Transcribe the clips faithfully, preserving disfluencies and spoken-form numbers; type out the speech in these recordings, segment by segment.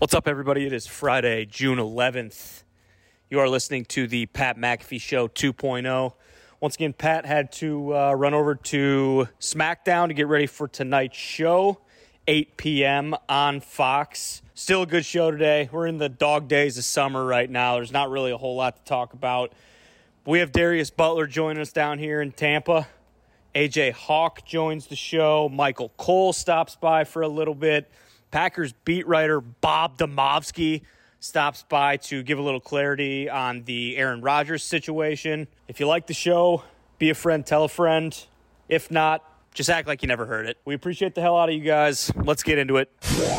What's up, everybody? It is Friday, June eleventh. You are listening to the Pat McAfee Show two point oh. Once again, Pat had to uh, run over to SmackDown to get ready for tonight's show, eight p.m. on Fox. Still a good show today. We're in the dog days of summer right now. There's not really a whole lot to talk about. We have Darius Butler joining us down here in Tampa. A J Hawk joins the show. Michael Cole stops by for a little bit. Packers beat writer Bob Domovsky stops by to give a little clarity on the Aaron Rodgers situation. If you like the show, be a friend, tell a friend. If not, just act like you never heard it. We appreciate the hell out of you guys. Let's get into it.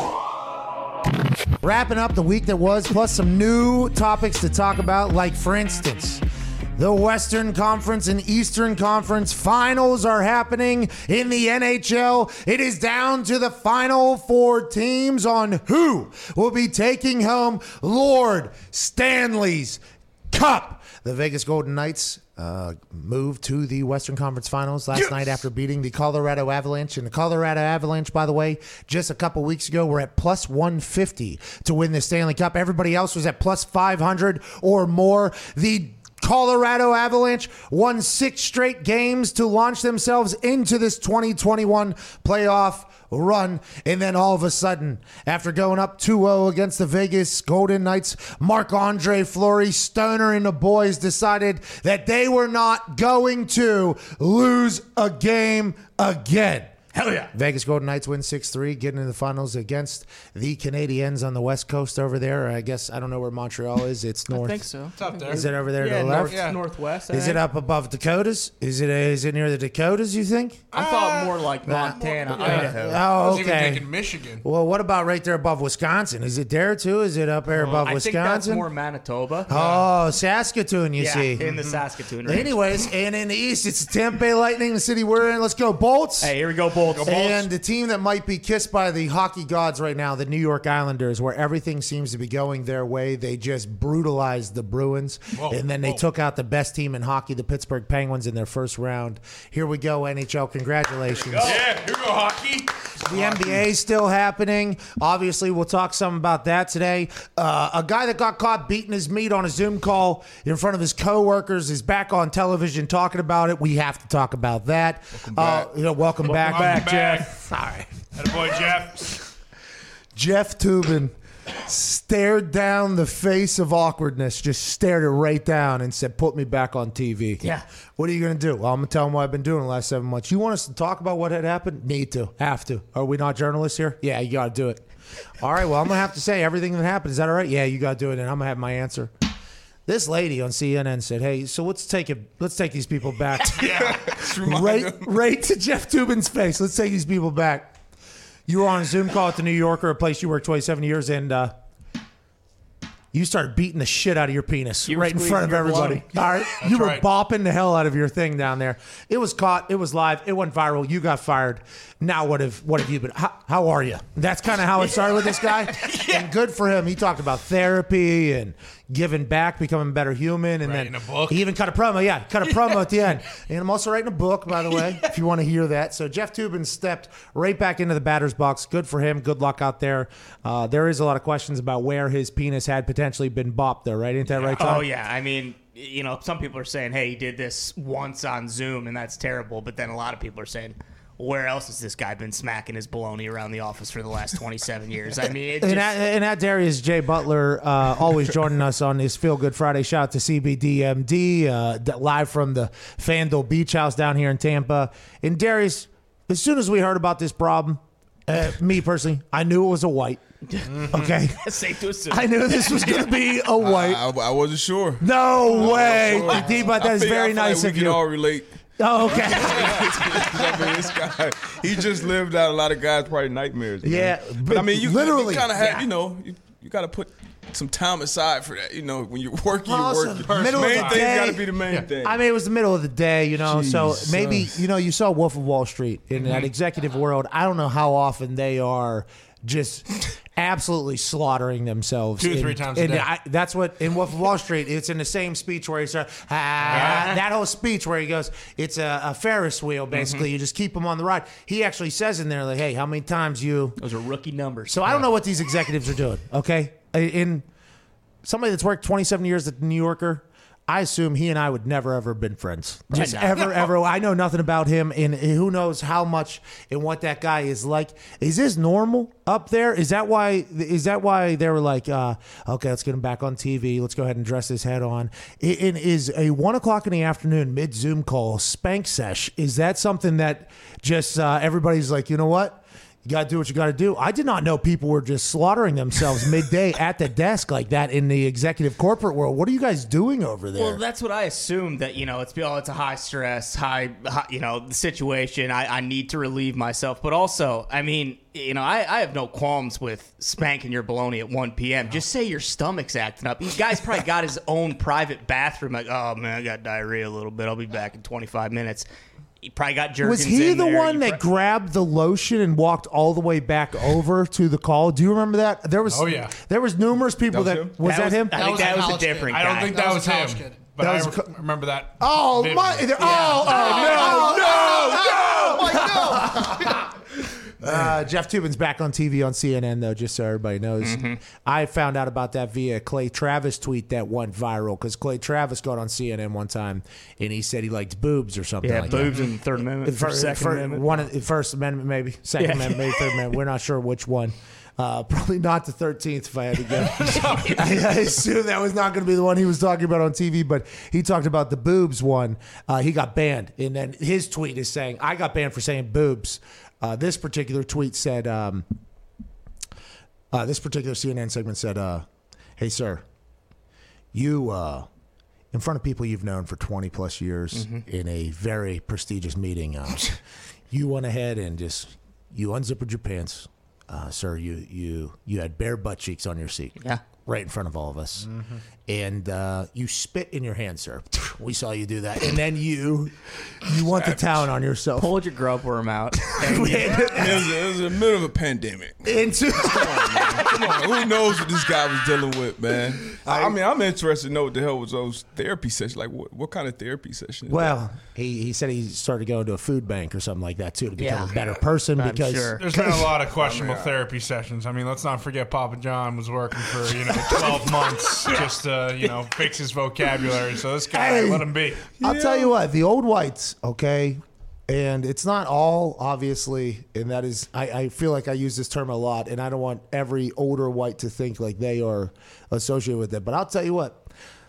Wrapping up the week that was, plus some new topics to talk about, like, for instance, the Western Conference and Eastern Conference finals are happening in the N H L. It is down to the final four teams on who will be taking home Lord Stanley's Cup. The Vegas Golden Knights uh, moved to the Western Conference Finals last yes. night after beating the Colorado Avalanche. And the Colorado Avalanche, by the way, just a couple weeks ago, were at plus one fifty to win the Stanley Cup. Everybody else was at plus five hundred or more. The Colorado Avalanche won six straight games to launch themselves into this twenty twenty-one playoff run. And then all of a sudden, after going up two oh against the Vegas Golden Knights, Marc-Andre Fleury, Stoner, and the boys decided that they were not going to lose a game again. Hell yeah. Vegas Golden Knights win six three, getting into the finals against the Canadiens on the West Coast over there. I guess, I don't know where Montreal is. It's north. I think so. It's up there. Is it over there yeah, to the left? North, yeah. Northwest. Is it up above Dakotas? Is it Is it near the Dakotas, you think? I uh, thought more like Montana, uh, Idaho. Oh, I was okay. even thinking Michigan. Well, what about right there above Wisconsin? Is it there, too? Is it up there above uh, Wisconsin? I think that's more Manitoba. Oh, Saskatoon, you yeah, see. in the Saskatoon range. Anyways, and in the East, it's the Tampa Bay Lightning, the city we're in. Let's go, Bolts. Hey, here we go, Bolts. Go, Bolts. And the team that might be kissed by the hockey gods right now, the New York Islanders, where everything seems to be going their way. They just brutalized the Bruins, whoa, and then they whoa. took out the best team in hockey, the Pittsburgh Penguins, in their first round. Here we go, N H L. Congratulations. Here yeah, here we go, hockey. The N B A is still happening. Obviously, we'll talk some about that today. Uh, a guy that got caught beating his meat on a Zoom call in front of his coworkers is back on television talking about it. We have to talk about that. Welcome back. Uh, you know, welcome, welcome back. back, back, Jeff. All right. Attaboy, Jeff. Jeff Toobin stared down the face of awkwardness, just stared it right down and said, put me back on T V. Yeah. What are you going to do? Well, I'm going to tell him what I've been doing the last seven months. You want us to talk about what had happened? Need to. Have to. Are we not journalists here? Yeah, you got to do it. All right, well, I'm going to have to say everything that happened. Is that all right? Yeah, you got to do it, and I'm going to have my answer. This lady on C N N said, hey, so let's take it. Let's take these people back. yeah. right, right to Jeff Toobin's face. Let's take these people back. You were on a Zoom call at the New Yorker, a place you worked twenty-seven years, and uh, you started beating the shit out of your penis you right in front of everybody. All right, That's you were right. bopping the hell out of your thing down there. It was caught. It was live. It went viral. You got fired. Now what have what have you been? How, how are you? That's kind of how it started with this guy. yeah. And good for him. He talked about therapy and giving back, becoming a better human, and writing then a book. he even cut a promo. Yeah, cut a promo at the end. And I'm also writing a book, by the way, if you want to hear that. So Jeff Toobin stepped right back into the batter's box. Good for him. Good luck out there. Uh, there is a lot of questions about where his penis had potentially been bopped, though, right? Ain't that right, Tom? Oh, yeah. I mean, you know, some people are saying, hey, he did this once on Zoom, and that's terrible. But then a lot of people are saying, where else has this guy been smacking his baloney around the office for the last twenty-seven years? I mean, it just... and, at, and at Darius J. Butler, uh, always joining us on this Feel Good Friday. Shout out to C B D M D, uh, live from the Fandle Beach House down here in Tampa. And Darius, as soon as we heard about this problem, uh, me personally, I knew it was a white. Okay, safe to assume. I knew this was going to be a white. I, I, I wasn't sure. No way, sure. D. But that I is feel, very I feel nice like of we you. can all relate. Oh, okay. I mean, this guy, he just lived out a lot of guys' probably nightmares. Man. Yeah, but I mean, you literally, you kind of have, yeah. you know, you, you got to put some time aside for that. You know, when you're working, you're Awesome. working. Middle main of the thing day. got to be the main Yeah. thing. I mean, it was the middle of the day, you know, Jesus. so maybe, you know, you saw Wolf of Wall Street in Mm-hmm. that executive world. I don't know how often they are just absolutely slaughtering themselves. Two, in- three times a and day. I, that's what in Wolf of Wall Street. It's in the same speech where he said ah, that whole speech where he goes, "It's a, a Ferris wheel. Basically, you just keep them on the ride." He actually says in there, like, "Hey, how many times you?" Those are rookie numbers. So I don't know what these executives are doing. Okay, in somebody that's worked twenty-seven years at the New Yorker. I assume he and I would never ever been friends. Just no. ever, ever. I know nothing about him, and who knows how much and what that guy is like. Is this normal up there? Is that why? Is that why they were like, uh, okay, let's get him back on T V. Let's go ahead and dress his head on. And is a one o'clock in the afternoon mid Zoom call spank sesh? Is that something that just uh, everybody's like, you know what? You got to do what you got to do. I did not know people were just slaughtering themselves midday at the desk like that in the executive corporate world. What are you guys doing over there? Well, that's what I assumed, that, you know, it's, oh, it's a high stress, high, high you know, situation. I, I need to relieve myself. But also, I mean, you know, I, I have no qualms with spanking your baloney at one p.m. Just say your stomach's acting up. This guy's probably got his own private bathroom. Like, oh, man, I got diarrhea a little bit. I'll be back in twenty-five minutes. He probably got Jergens Was he in the there. one You that pro- grabbed the lotion and walked all the way back over to the call? Do you remember that? There was Oh, yeah. there was numerous people That that was was him? that, him? I think was that a was a college kid. different I guy. don't think That that, was was a college him. kid. But That I was a re- co- remember that. Oh vividly. my! Oh, oh, no, no, no! Uh, Jeff Tubin's back on T V on C N N, though, just so everybody knows. Mm-hmm. I found out about that via Clay Travis tweet that went viral, because Clay Travis got on C N N one time and he said he liked boobs or something Yeah, like boobs that. in the Third Amendment, Fir- Second fir- Amendment. One of- First Amendment, maybe. Second Yeah. Amendment, maybe Third Amendment. We're not sure which one. Uh, probably not the thirteenth, if I had to guess. I assume that was not going to be the one he was talking about on T V, but he talked about the boobs one. Uh, he got banned. And then his tweet is saying, I got banned for saying boobs. Uh, this particular tweet said, um, uh, this particular C N N segment said, uh, hey, sir, you, uh, in front of people you've known for twenty plus years in a very prestigious meeting, uh, you went ahead and just, you unzippered your pants. Uh, sir, you, you, you had bare butt cheeks on your seat. Yeah. Right in front of all of us. And uh, you spit in your hand, sir. We saw you do that. And then you you want the town on yourself. Pulled your grub worm out. It was, it was in the middle of a pandemic. Into Come on, who knows what this guy was dealing with, man? I, I mean, I'm interested to know what the hell was those therapy sessions. Like, what, what kind of therapy session? is Well, he, he said he started going to a food bank or something like that, too, to become Yeah. a better person. I'm because sure. There's been a lot of questionable therapy sessions. I mean, let's not forget Papa John was working for, you know, twelve months just to, you know, fix his vocabulary. So this guy, Hey. let him be. I'll tell you what, the old whites, okay, and it's not all, obviously, and that is, I, I feel like I use this term a lot, and I don't want every older white to think like they are associated with it, but I'll tell you what,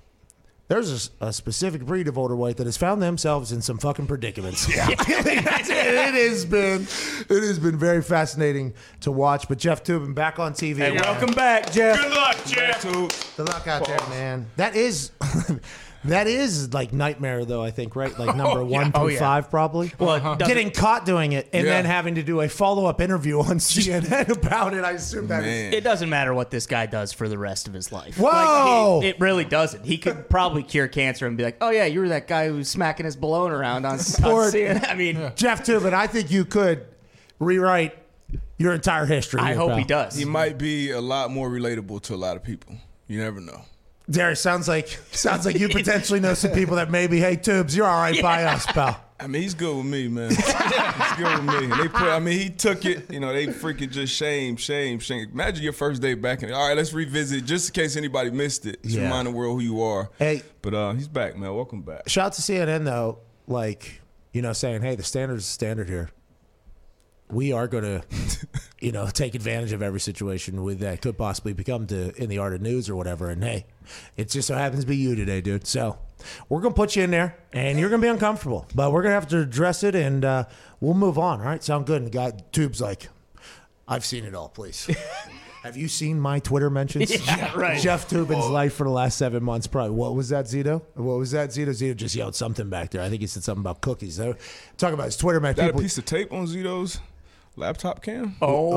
there's a, a specific breed of older white that has found themselves in some fucking predicaments. Yeah. That's it. It has been, it has been very fascinating to watch, but Jeff Tubin back on T V. Hey, welcome back, Jeff. Good luck, Jeff. Good luck out there, man. That is, that is like nightmare, though. I think, right? Like number one Oh, through yeah. five, probably. Well, it doesn't- Getting caught doing it and Yeah. then having to do a follow up interview on C N N about it. I assume that is. Man. It doesn't matter what this guy does for the rest of his life. Whoa! Like, he- it really doesn't. He could probably cure cancer and be like, "Oh yeah, you were that guy who was smacking his balloon around on, on Sport. C N N." I mean, Jeff Tubin, I think you could rewrite your entire history. I here, hope pal. he does. He might be a lot more relatable to a lot of people. You never know. Darius, sounds like sounds like you potentially know some people that maybe, hey, Tubes, you're all right by us, pal. I mean, he's good with me, man. He's good with me. And they put, I mean, he took it. You know, they freaking just shame, shame, shame. Imagine your first day back in. All right, let's revisit just in case anybody missed it. Just Yeah. remind the world who you are. Hey. But uh, he's back, man. Welcome back. Shout out to C N N, though, like, you know, saying, hey, the standard is the standard here. We are going to, you know, take advantage of every situation with that could possibly become to in the art of news or whatever. And hey, it just so happens to be you today, dude. So we're going to put you in there and you're going to be uncomfortable, but we're going to have to address it and uh, we'll move on. All right. Sound good. And the guy, Tube's like, I've seen it all, please. Have you seen my Twitter mentions? Yeah, right. Jeff Tubin's life for the last seven months, probably. What was that, Zito? What was that, Zito? Zito just yelled something back there. I think he said something about cookies. Though. Talking about his Twitter mentions. Got a People, piece of tape on Zito's laptop cam?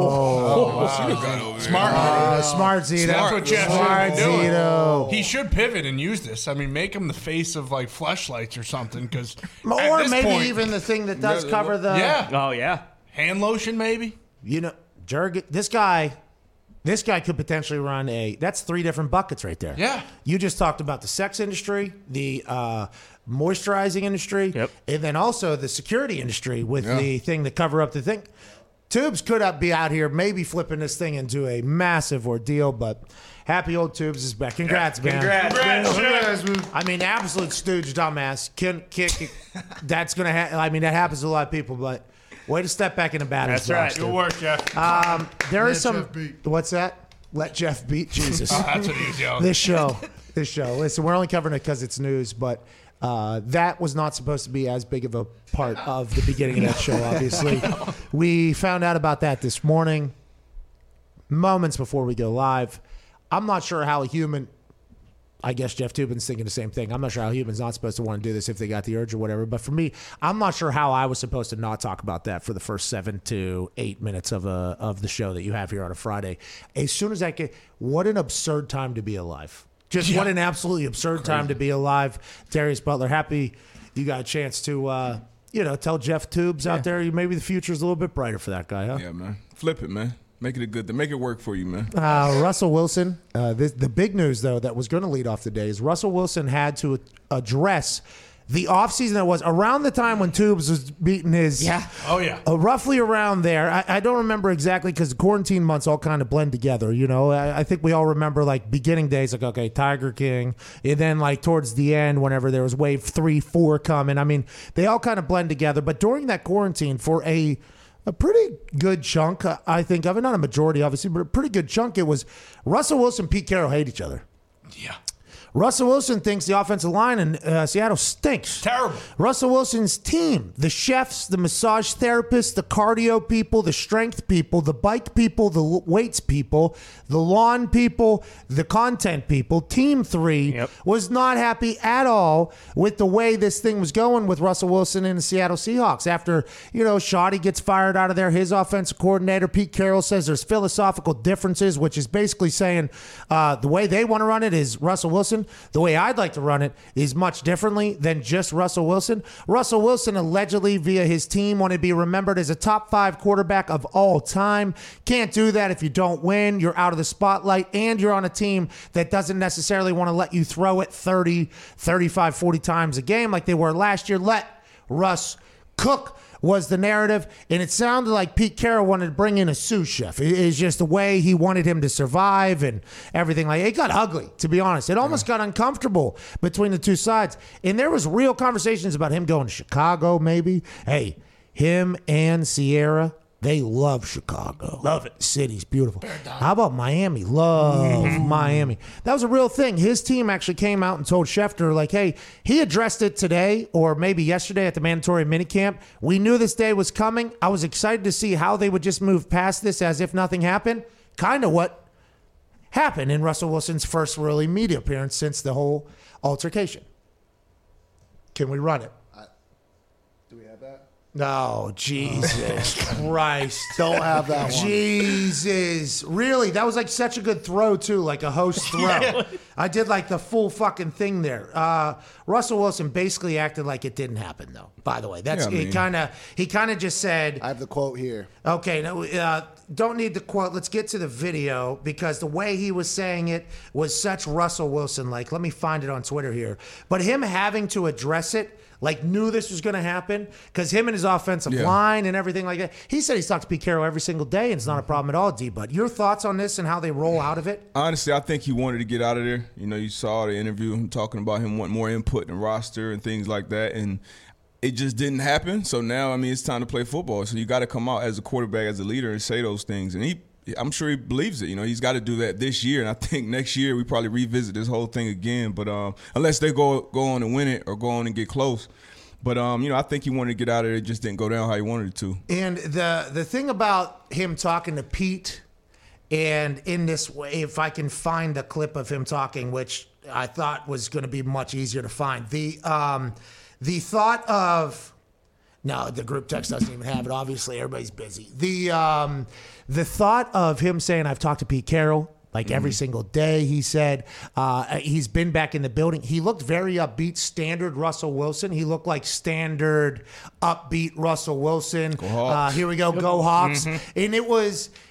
oh, Zito got over there. Smart. uh, smart Zito. That's what Jeff Smart should be doing. Zito. He should pivot and use this. I mean, make him the face of like fleshlights or something. Because Or maybe even the thing that does Yeah, cover the. yeah, oh yeah. hand lotion maybe. You know, Jurgen, this guy, This guy could potentially run a. That's three different buckets right there. Yeah. You just talked about the sex industry, the uh, moisturizing industry, Yep. and then also the security industry with Yeah. the thing to cover up the thing. Tubes could up be out here maybe flipping this thing into a massive ordeal, but happy old Tubes is back. Congrats, man. Congrats. Congrats, I mean, absolute stooge, dumbass. Can kick. That's gonna. Ha- I mean, that happens to a lot of people, but way to step back in the batter's That's right. box, Good dude. work, Jeff. Um, there is Let some. Jeff beat. What's that? Let Jeff beat Jesus. Oh, that's what he's yelling. This show, this show. Listen, we're only covering it because it's news, but uh, that was not supposed to be as big of a part of the beginning of that show. Obviously, we found out about that this morning, moments before we go live. I'm not sure how a human. I guess Jeff Tubin's thinking the same thing. I'm not sure how humans not supposed to want to do this if they got the urge or whatever. But for me, I'm not sure how I was supposed to not talk about that for the first seven to eight minutes of a of the show that you have here on a Friday. As soon as I get, what an absurd time to be alive. Just what an absolutely absurd time to be alive. Darius Butler, happy you got a chance to, uh, you know, tell Jeff Tubes out there maybe the future's a little bit brighter for that guy, huh? Yeah, man. Flip it, man. Make it a good thing. Make it work for you, man. Uh, Russell Wilson. Uh, this, the big news, though, that was going to lead off the day is Russell Wilson had to address the offseason that was around the time when Tubes was beating his. Yeah. Oh, yeah. Uh, roughly around there. I, I don't remember exactly because the quarantine months all kind of blend together. You know, I, I think we all remember like beginning days, like, okay, Tiger King. And then like towards the end, whenever there was wave three, four coming. I mean, they all kind of blend together. But during that quarantine, for a. A pretty good chunk, uh, I think of it. Not a majority, obviously, but a pretty good chunk. It was Russell Wilson, Pete Carroll hate each other. Yeah. Russell Wilson thinks the offensive line in uh, Seattle stinks. Terrible. Russell Wilson's team, the chefs, the massage therapists, the cardio people, the strength people, the bike people, the weights people, the lawn people, the content people, team three Yep. was not happy at all with the way this thing was going with Russell Wilson and the Seattle Seahawks. After, you know, Shoddy gets fired out of there, his offensive coordinator, Pete Carroll, says there's philosophical differences, which is basically saying uh, the way they want to run it is Russell Wilson. The way I'd like to run it is much differently than just Russell Wilson. Russell Wilson allegedly via his team wanted to be remembered as a top five quarterback of all time. Can't do that if you don't win. You're out of the spotlight and you're on a team that doesn't necessarily want to let you throw it thirty, thirty-five, forty times a game like they were last year. Let Russ cook was the narrative, and it sounded like Pete Carroll wanted to bring in a sous chef. It- It's just the way he wanted him to survive and everything. Like it got ugly, to be honest. It almost got uncomfortable between the two sides, and there was real conversations about him going to Chicago. Maybe, hey, him and Sierra. They love Chicago. Love it. City's beautiful. How about Miami? Love Miami. That was a real thing. His team actually came out and told Schefter, like, hey, he addressed it today or maybe yesterday at the mandatory minicamp. We knew this day was coming. I was excited to see how they would just move past this as if nothing happened. Kind of what happened in Russell Wilson's first really media appearance since the whole altercation. Can we run it? Do we have that? No, Jesus Christ. Don't have that one. Jesus. Really? That was like such a good throw, too, like a host throw. I did like the full fucking thing there. Uh, Russell Wilson basically acted like it didn't happen, though, by the way. That's Yeah, I it mean- kind of he kind of just said, I have the quote here. okay, no, uh, don't need the quote. Let's get to the video because the way he was saying it was such Russell Wilson like. Let me find it on Twitter here. But him having to address it, like knew this was going to happen because him and his offensive Yeah. line and everything like that. He said he's talked to Pete Carroll every single day and it's not a problem at all, D-Bud. Your thoughts on this and how they roll out of it? Honestly, I think he wanted to get out of there. You know, you saw the interview him talking about him wanting more input in the roster and things like that. And it just didn't happen. So now, I mean, it's time to play football. So you got to come out as a quarterback, as a leader, and say those things. And he, I'm sure he believes it. You know, he's got to do that this year. And I think next year we probably revisit this whole thing again. But um, unless they go go on and win it or go on and get close. But, um, you know, I think he wanted to get out of there. It just didn't go down how he wanted it to. And the the thing about him talking to Pete, and in this way, if I can find the clip of him talking, which I thought was going to be much easier to find, the um, the thought of no, the group text doesn't even have it. Obviously, everybody's busy. The um, the thought of him saying, "I've talked to Pete Carroll." Like every single day, he said uh, he's been back in the building. He looked very upbeat, standard Russell Wilson. He looked like standard upbeat Russell Wilson. Hawks. Uh, here we go, go Hawks. And it was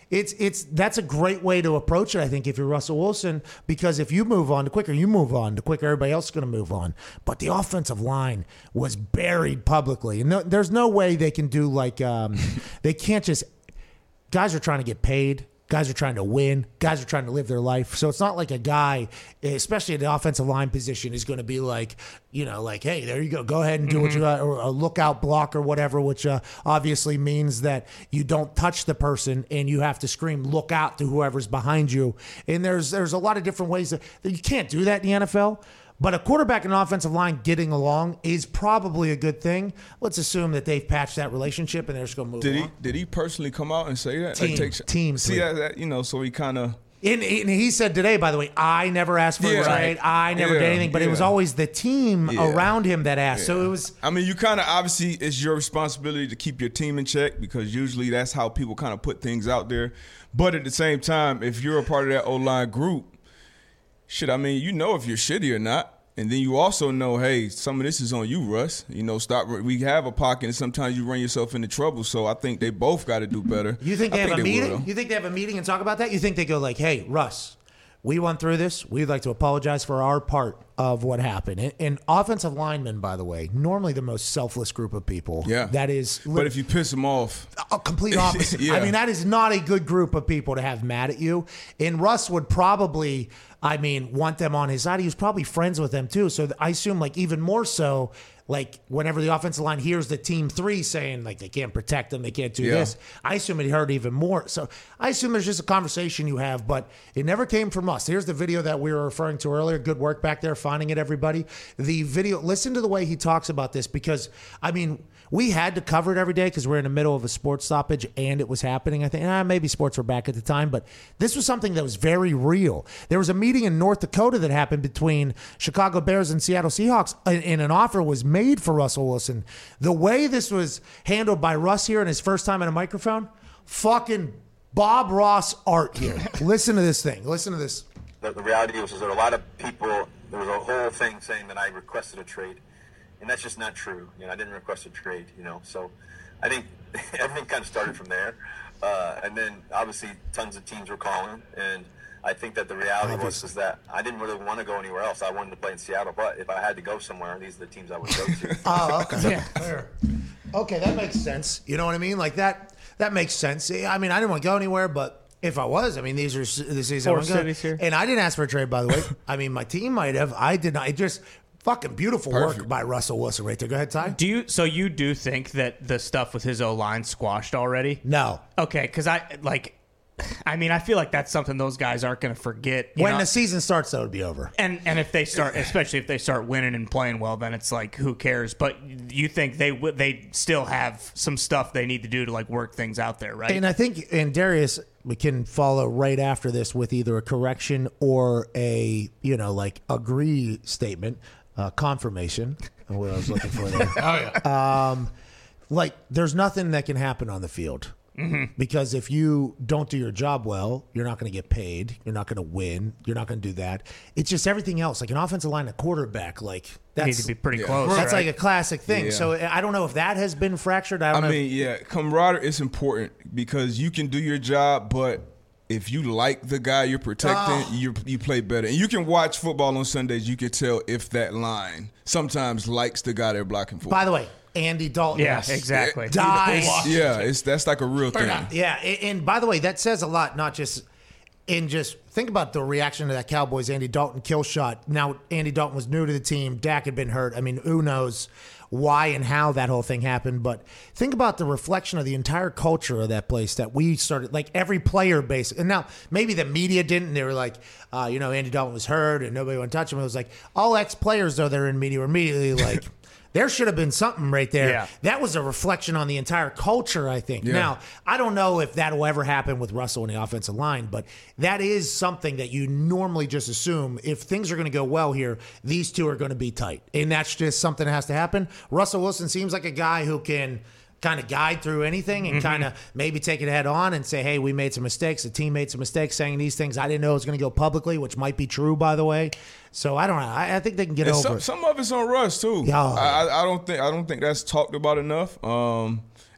it's it's that's a great way to approach it, I think, if you're Russell Wilson, because if you move on, the quicker you move on, the quicker everybody else is going to move on. But the offensive line was buried publicly, and no, there's no way they can do like um, they can't just. Guys are trying to get paid. Guys are trying to win. Guys are trying to live their life. So it's not like a guy, especially at the offensive line position, is going to be like, you know, like, hey, there you go. Go ahead and do mm-hmm. what you got, or a lookout block or whatever, which uh, obviously means that you don't touch the person and you have to scream, look out to whoever's behind you. And there's there's a lot of different ways that, that you can't do that in the N F L. But a quarterback and an offensive line getting along is probably a good thing. Let's assume that they've patched that relationship and they're just going to move did on. He, did he personally come out and say that? Team, like, take, team see that, that, you know, so he kind of. And, and he said today, by the way, I never asked for yeah, a trade. right. I never yeah, did anything. But yeah. it was always the team yeah. around him that asked. Yeah. So it was. I mean, you kind of obviously it's your responsibility to keep your team in check because usually that's how people kind of put things out there. But at the same time, if you're a part of that O-line group, shit, I mean, you know if you're shitty or not. And then you also know, hey, some of this is on you, Russ. You know, stop. We have a pocket, and sometimes you run yourself into trouble. So I think they both got to do better. You think they I have think a they meeting? will. You think they have a meeting and talk about that? You think they go like, hey, Russ, we went through this. We'd like to apologize for our part of what happened. And, and offensive linemen, by the way, normally the most selfless group of people. Yeah. That is. But if you piss them off. A complete opposite. yeah. I mean, that is not a good group of people to have mad at you. And Russ would probably, I mean, want them on his side. He was probably friends with them too. So I assume like even more so, like whenever the offensive line hears the team three saying like they can't protect them, they can't do Yeah. this, I assume it hurt even more. So I assume there's just a conversation you have, but it never came from us. Here's the video that we were referring to earlier. Good work back there finding it, everybody. The video, listen to the way he talks about this because, I mean, we had to cover it every day because we're in the middle of a sports stoppage and it was happening. I think ah, maybe sports were back at the time, but this was something that was very real. There was a meeting in North Dakota that happened between Chicago Bears and Seattle Seahawks, and, and an offer was made for Russell Wilson. The way this was handled by Russ here in his first time at a microphone, fucking Bob Ross art here. Listen to this thing. Listen to this. The, the reality was, is that a lot of people, there was a whole thing saying that I requested a trade. And that's just not true. You know, I didn't request a trade, you know. So I think everything kind of started from there. Uh, and then obviously tons of teams were calling. And I think that the reality was is that I didn't really want to go anywhere else. I wanted to play in Seattle. But if I had to go somewhere, these are the teams I would go to. Oh, okay. Yeah. Fair. Okay, that makes sense. You know what I mean? Like that that makes sense. I mean, I didn't want to go anywhere, but if I was, I mean, these are the cities I Four want to go. cities here. And I didn't ask for a trade, by the way. I mean, my team might have. I did not. It just fucking beautiful Perfect. work by Russell Wilson right there. Go ahead, Ty. Do you? So you do think that the stuff with his O line squashed already? No. Okay, because I like. I mean, I feel like that's something those guys aren't going to forget. you When know? the season starts, though, it'll be over. And and if they start, especially if they start winning and playing well, then it's like who cares? But you think they w- they still have some stuff they need to do to like work things out there, right? And I think, and Darius, we can follow right after this with either a correction or a, you know, like agree statement, uh, confirmation. What I was looking for there. Oh yeah. Um, like, there's nothing that can happen on the field. Mm-hmm. Because if you don't do your job well, you're not going to get paid. You're not going to win. You're not going to do that. It's just everything else. Like an offensive line, a quarterback, like They need that's to be pretty Yeah. close. that's right? like a classic thing. Yeah. So I don't know if that has been fractured. I I don't know. mean, yeah, camaraderie is important because you can do your job, but if you like the guy you're protecting, Oh. you you play better. And you can watch football on Sundays. You can tell if that line sometimes likes the guy they're blocking for. By the way, Andy Dalton. yeah, yes. exactly. Dies. Yeah, it's that's like a real thing. Yeah, and, and by the way, that says a lot. Not just in just think about the reaction to that Cowboys Andy Dalton kill shot. Now Andy Dalton was new to the team. Dak had been hurt. I mean, who knows why and how that whole thing happened? But think about the reflection of the entire culture of that place that we started. Like every player, basically. And now maybe the media didn't. They were like, uh, you know, Andy Dalton was hurt and nobody would touch him. It was like all ex players though they're in media were immediately like. There should have been something right there. Yeah. That was a reflection on the entire culture, I think. Yeah. Now, I don't know if that will ever happen with Russell in the offensive line, but that is something that you normally just assume if things are going to go well here, these two are going to be tight. And that's just something that has to happen. Russell Wilson seems like a guy who can kind of guide through anything and mm-hmm. kind of maybe take it head on and say, hey, we made some mistakes. The team made some mistakes saying these things. I didn't know it was going to go publicly, which might be true, by the way. So I don't know. I, I think they can get And over some, it. some of it's on Russ too. Yeah. I, I don't think I don't think that's talked about enough. Um,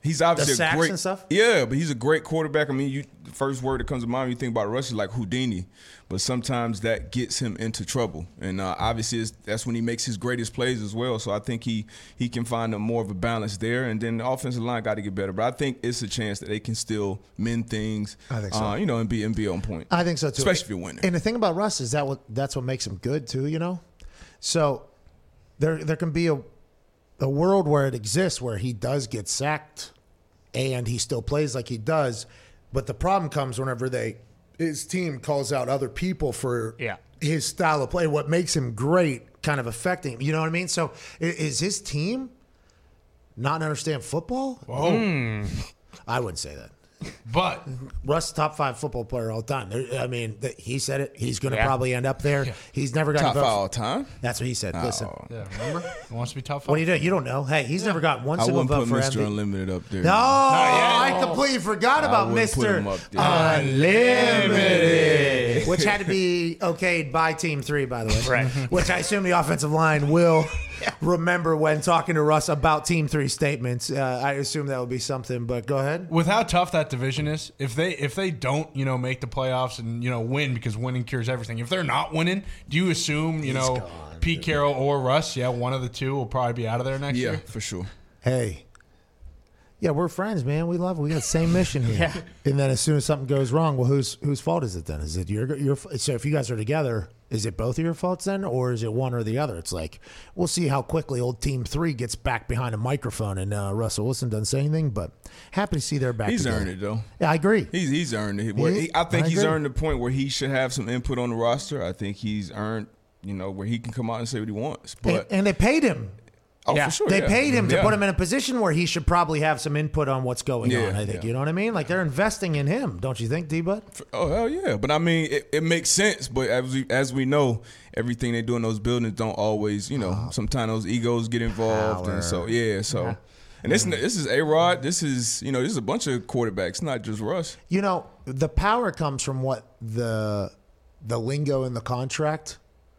He's obviously The sacks a great and stuff? Yeah, but he's a great quarterback. I mean, you the first word that comes to mind when you think about Russ is like Houdini, but sometimes that gets him into trouble, and uh, obviously it's, that's when he makes his greatest plays as well. So I think he he can find a more of a balance there, and then the offensive line got to get better. But I think it's a chance that they can still mend things. I think so. Uh, you know, and be and be on point. I think so too, especially if you're winning. And the thing about Russ is that what that's what makes him good too. You know, so there there can be a a world where it exists where he does get sacked and he still plays like he does, but the problem comes whenever they his team calls out other people for Yeah. his style of play. What makes him great, kind of affecting him. You know what I mean? So i- is his team not understand football? Whoa. I wouldn't say that. But Russ, top five football player all time. There, I mean, th- he said it. He's going to Yeah. probably end up there. He's never got Top to five vote. all time. That's what he said. Listen, yeah, remember? He wants to be top five. what do you do? You don't know. Hey, he's never got one I single wouldn't vote put for Mister M V P. Unlimited up there. No, I completely forgot about wouldn't put Mister him up there. Unlimited, which had to be okayed by Team Three, by the way. Right. Which I assume the offensive line will remember when talking to Russ about Team Three statements. Uh, I assume that would be something. But go ahead. With how tough that division is, if they if they don't, you know, make the playoffs and, you know, win because winning cures everything. If they're not winning, do you assume, you know, gone, Pete Carroll or Russ, yeah, one of the two will probably be out of there next Yeah, year? for sure. Hey. Yeah, we're friends, man. We love it. We got the same mission here. Yeah. And then as soon as something goes wrong, well, whose whose fault is it then? Is it your your? So if you guys are together, is it both of your faults then, or is it one or the other? It's like we'll see how quickly old Team Three gets back behind a microphone and uh, Russell Wilson doesn't say anything. But happy to see they're back. He's together. earned it though. Yeah, I agree. He's he's earned it. Where He- he, I think I he's agree. earned the point where he should have some input on the roster. I think he's earned, you know, where he can come out and say what he wants. And, But and they paid him. oh, Yeah. for sure, They yeah. paid him to Yeah. put him in a position where he should probably have some input on what's going Yeah, on. I think yeah. you know what I mean. Like they're investing in him, don't you think, D-Bud? Oh hell yeah! But I mean, it, it makes sense. But as we as we know, everything they do in those buildings don't always, you know, sometimes those egos get involved, Power. and so yeah, so. And this this is A-Rod. This is you know this is a bunch of quarterbacks, not just Russ. You know, the power comes from what the the lingo in the contract,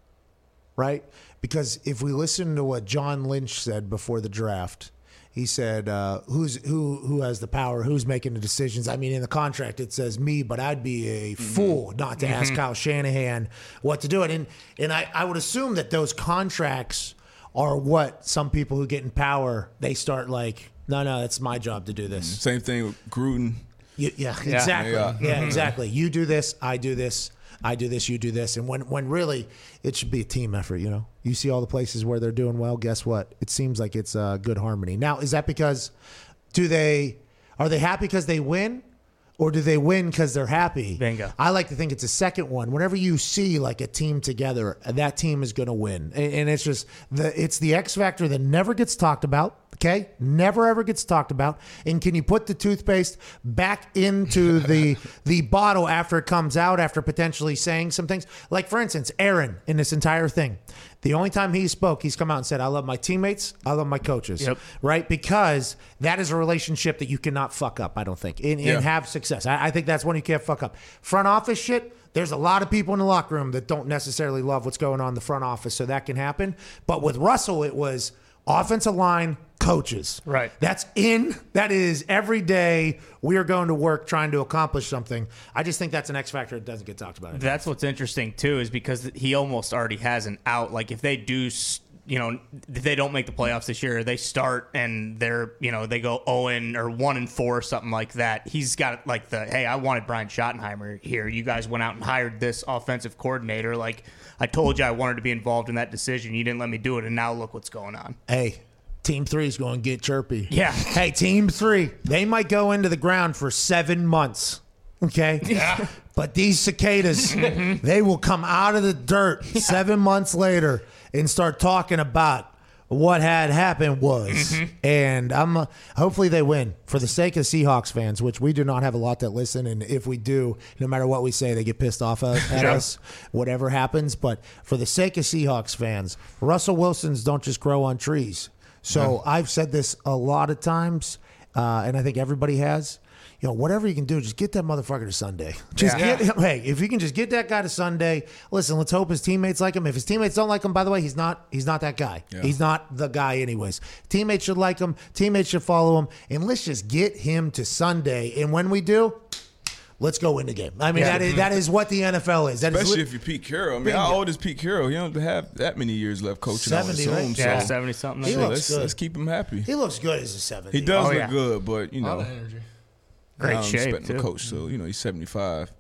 right? Because if we listen to what John Lynch said before the draft, he said, uh, "Who's who? Who has the power? Who's making the decisions?" I mean, in the contract it says me, but I'd be a fool not to ask Kyle Shanahan what to do. And and I, I would assume that those contracts are what some people who get in power they start like, no, no, it's my job to do this. Same thing with Gruden. You, yeah, exactly. Yeah. Yeah, exactly. You do this, I do this, I do this, you do this, and when when really it should be a team effort. You know, you see all the places where they're doing well. Guess what? It seems like it's uh, good harmony. Now, is that because do they are they happy because they win? Or do they win because they're happy? Bingo. I like to think it's a second one. Whenever you see like a team together, that team is going to win, and, and it's just the it's the X factor that never gets talked about. Okay, never ever gets talked about. And can you put the toothpaste back into the the bottle after it comes out, after potentially saying some things? Like for instance, Aaron in this entire thing, the only time he spoke, he's come out and said, "I love my teammates, I love my coaches." Yep. Right, because that is a relationship that you cannot fuck up. I don't think, and, Yeah. and have success. I, I think that's one you can't fuck up. Front office shit. There's a lot of people in the locker room that don't necessarily love what's going on in the front office, so that can happen. But with Russell, it was offensive line, coaches. Right. That's in. That is every day we are going to work trying to accomplish something. I just think that's an X factor that doesn't get talked about. That's what's interesting too, is because he almost already has an out. Like if they do, s- you know, if they don't make the playoffs this year, they start and they're, you know, they go zero and or one and four, or something like that. He's got like the, hey, I wanted Brian Schottenheimer here. You guys went out and hired this offensive coordinator. Like I told you, I wanted to be involved in that decision. You didn't let me do it, and now look what's going on. Hey, Team Three is going to get chirpy. Yeah. Hey, Team Three, they might go into the ground for seven months. Okay. Yeah. But these cicadas, they will come out of the dirt seven months later and start talking about what had happened was. And I'm uh, hopefully they win for the sake of Seahawks fans, which we do not have a lot that listen. And if we do, no matter what we say, they get pissed off at, at us, whatever happens. But for the sake of Seahawks fans, Russell Wilsons don't just grow on trees. So I've said this a lot of times, uh, and I think everybody has. you know, whatever you can do, just get that motherfucker to Sunday. Just Yeah. get him. Hey, if you can just get that guy to Sunday, listen, let's hope his teammates like him. If his teammates don't like him, by the way, he's not he's not that guy. Yeah. He's not the guy anyways. Teammates should like him. Teammates should follow him. And let's just get him to Sunday. And when we do, let's go win the game. I mean, Yeah. that is that is what the N F L is. That Especially is if you're Pete Carroll. I mean, how old is Pete Carroll? He don't have that many years left coaching. I would seventy, right? assume, Yeah, so seventy something. He shit, looks let's, good. let's keep him happy. he looks good as a seventy. He does Oh, look yeah. good, but you A lot know, of energy. Great I'm shape, respecting the too. coach, so you know he's seventy-five.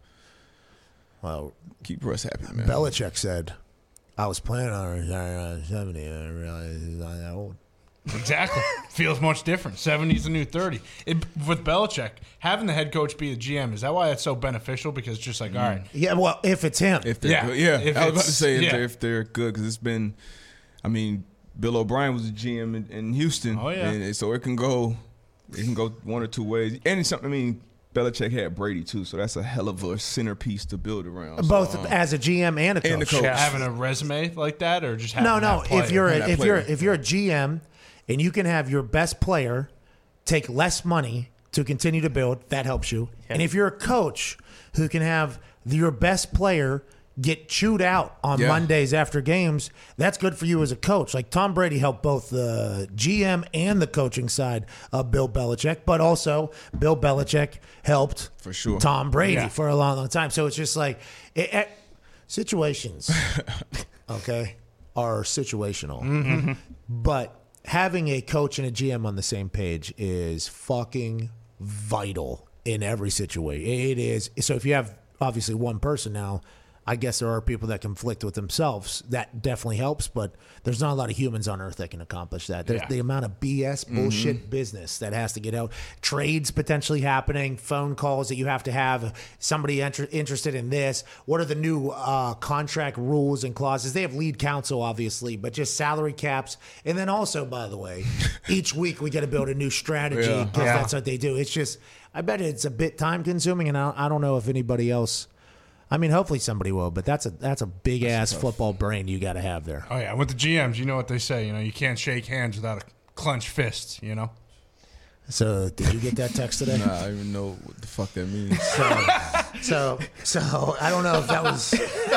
Well, Keep Russ happy, man. Belichick said, I was planning on retiring at seventy, and I realized he's not that old. Exactly. Feels much different. seventy is the new thirty. It, with Belichick, having the head coach be a G M, is that why it's so beneficial? Because it's just like, all right, Yeah, well, if it's him. If they're Yeah, good. Yeah, if I was about to it's- say if, yeah. they're, if they're good, because it's been, I mean, Bill O'Brien was a G M in, in Houston. Oh, yeah. And so it can go, it can go one or two ways. And it's something, I mean, Belichick had Brady too, so that's a hell of a centerpiece to build around. So, Both um, as a G M and a coach. And the coach. yeah, having a resume like that, or just having No, no. that player? If you're a, That if you're player. if you're a G M and you can have your best player take less money to continue to build, that helps you. And if you're a coach who can have your best player get chewed out on Yeah. Mondays after games, that's good for you as a coach. Like Tom Brady helped both the G M and the coaching side of Bill Belichick, but also Bill Belichick helped For sure. Tom Brady Yeah. for a long, long time. So it's just like it, it- situations, okay, are situational. But having a coach and a G M on the same page is fucking vital in every situation. It is. So if you have obviously one person now, I guess there are people that conflict with themselves. That definitely helps, but there's not a lot of humans on earth that can accomplish that. There's Yeah. the amount of B S bullshit business that has to get out. Trades potentially happening, phone calls that you have to have, somebody inter- interested in this. What are the new uh, contract rules and clauses? They have lead counsel, obviously, but just salary caps. And then also, by the way, each week we got to build a new strategy Yeah. because Yeah. that's what they do. It's just, I bet it's a bit time consuming, and I, I don't know if anybody else. I mean, hopefully somebody will, but that's a that's a big ass football brain you got to have there. Oh yeah, with the G Ms, you know what they say. You know, you can't shake hands without a clenched fist. You know. So, did you get that text today? Nah, I don't even know what the fuck that means. So, so I don't know if that was.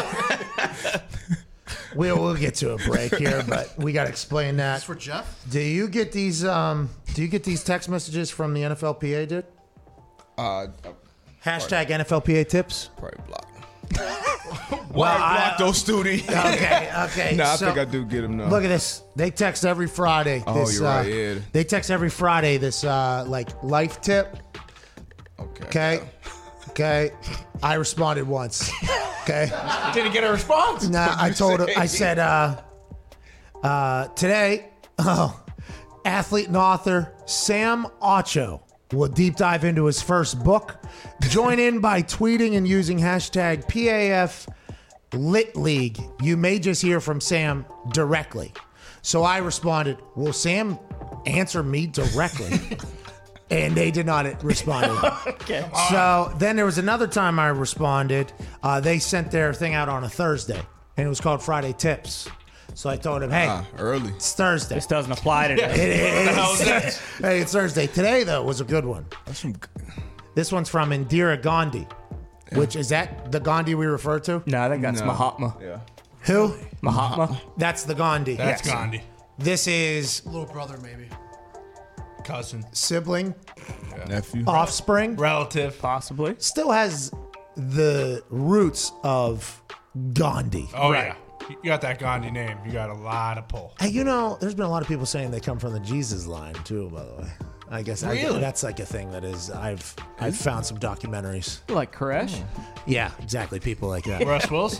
We'll we'll get to a break here, but we got to explain that. For Jeff? Do you get these? Um, do you get these text messages from the N F L P A, dude? Uh, I Hashtag N F L P A tips. probably block. Well, I- block those students. Okay, okay. Nah, I so- think I do get them now. Look at this. They text every Friday. Oh, This, you're right, uh, yeah. They text every Friday this uh, like life tip. okay. Okay. Okay. I responded once. Okay. Didn't get a response. Nah, I told him. I said, uh, uh, today, oh, athlete and author Sam Ocho will deep dive into his first book. Join in by tweeting and using hashtag P A F Lit League. You may just hear from Sam directly. So I responded, will Sam answer me directly? And they did not respond. Okay. So then there was another time I responded. Uh, they sent their thing out on a Thursday, and it was called Friday Tips. So I told him, hey, Ah, early. it's Thursday. This doesn't apply today. It is. the hell is that? Hey, it's Thursday. Today, though, was a good one. That's some. This one's from Indira Gandhi, which is that the Gandhi we refer to? No, I think that's No. Mahatma. Yeah. Who? Mahatma. That's the Gandhi. That's Yes. Gandhi. This is Little brother, maybe. Cousin. sibling, Nephew. offspring. Relative. Possibly. Still has the roots of Gandhi. Oh yeah. You got that Gandhi name. You got a lot of pull. Hey, you know, there's been a lot of people saying they come from the Jesus line too. By the way, I guess I, Really? that's like a thing that is. I've I've found some documentaries. Like Koresh. Yeah, exactly. People like that. Russ Wilson.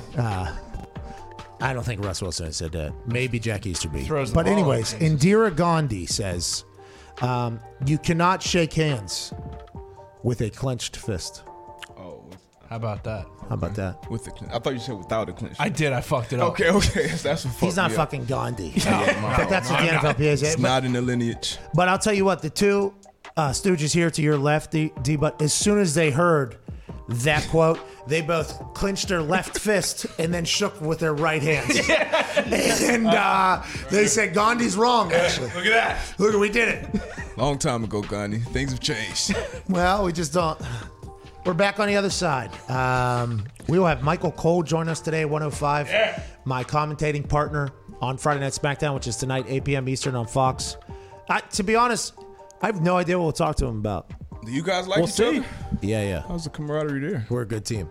I don't think Russ Wilson said that. Maybe Jack Easterby. Throws the But ball anyways, at things. Indira Gandhi says, um, "You cannot shake hands with a clenched fist." Oh, with, How about that? How about that? with the clinch. I thought you said without the clinch. I did. I fucked it up. okay, okay. That's, that's what fucked He's not me up. fucking Gandhi. Yeah, But that's what no, the I'm N F L P A is. It's But, not in the lineage. but I'll tell you what, the two uh, stooges here to your left, D, D, but as soon as they heard that quote, they both clinched their left fist and then shook with their right hands. And uh, they said, Gandhi's wrong, actually. Look at that. Look, we did it. Long time ago, Gandhi. Things have changed. Well, we just don't. We're back on the other side. Um, we will have Michael Cole join us today, one oh five. Yeah. My commentating partner on Friday Night SmackDown, which is tonight, eight p.m. Eastern on Fox. I, to be honest, I have no idea what we'll talk to him about. Do you guys like We'll each see. other? Yeah, yeah. How's the camaraderie there? We're a good team.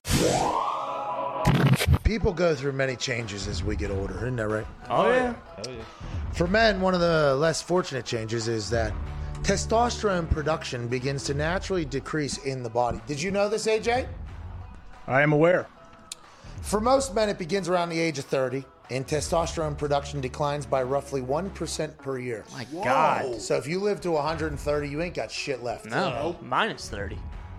People go through many changes as we get older, isn't that right? Oh, yeah. For men, one of the less fortunate changes is that testosterone production begins to naturally decrease in the body. Did you know this, A J? I am aware. For most men, it begins around the age of thirty, and testosterone production declines by roughly one percent per year. My God. So if you live to one hundred thirty, you ain't got shit left. No, minus thirty.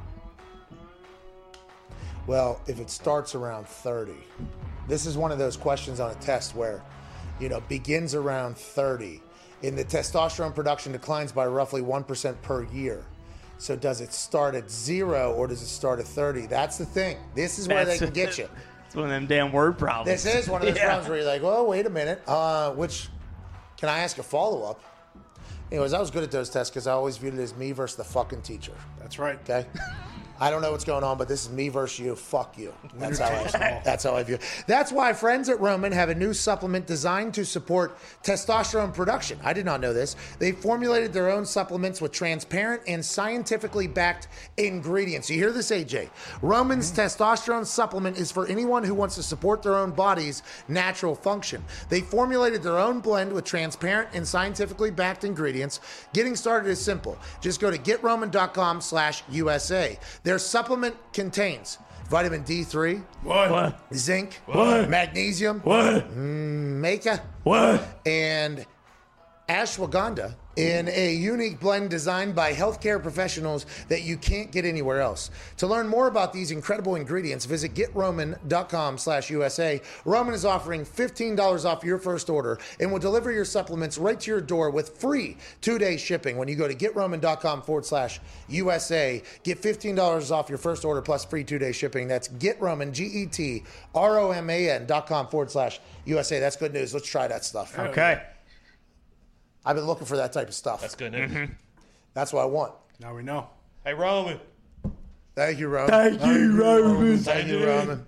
Well, if it starts around thirty, this is one of those questions on a test where, you know, begins around thirty, and the testosterone production declines by roughly one percent per year. So does it start at zero or does it start at thirty? That's the thing. This is where That's- they can get you. It's one of them damn word problems. This is one of those Yeah. problems where you're like, well, wait a minute. Uh, which, can I ask a follow-up? Anyways, I was good at those tests because I always viewed it as me versus the fucking teacher. That's right. Okay? I don't know what's going on, but this is me versus you. Fuck you. That's how I, that's how I view it. That's why friends at Roman have a new supplement designed to support testosterone production. I did not know this. They formulated their own supplements with transparent and scientifically backed ingredients. You hear this, A J? Roman's testosterone supplement is for anyone who wants to support their own body's natural function. They formulated their own blend with transparent and scientifically backed ingredients. Getting started is simple. Just go to getroman.com slash USA. Their supplement contains vitamin D three, What? What? zinc, What? magnesium, What? mm, maca, What? and ashwagandha in a unique blend designed by healthcare professionals that you can't get anywhere else. To learn more about these incredible ingredients, visit getroman.com slash USA. Roman is offering fifteen dollars off your first order and will deliver your supplements right to your door with free two-day shipping when you go to getroman.com forward slash USA. Get fifteen dollars off your first order plus free two-day shipping. That's getroman, G E T R O M A N dot com forward slash USA. That's good news. Let's try that stuff. Okay. I've been looking for that type of stuff. That's good news. Mm-hmm. That's what I want. Now we know. Hey, Roman. Thank you, Roman. Thank you, Roman. Thank you, Roman.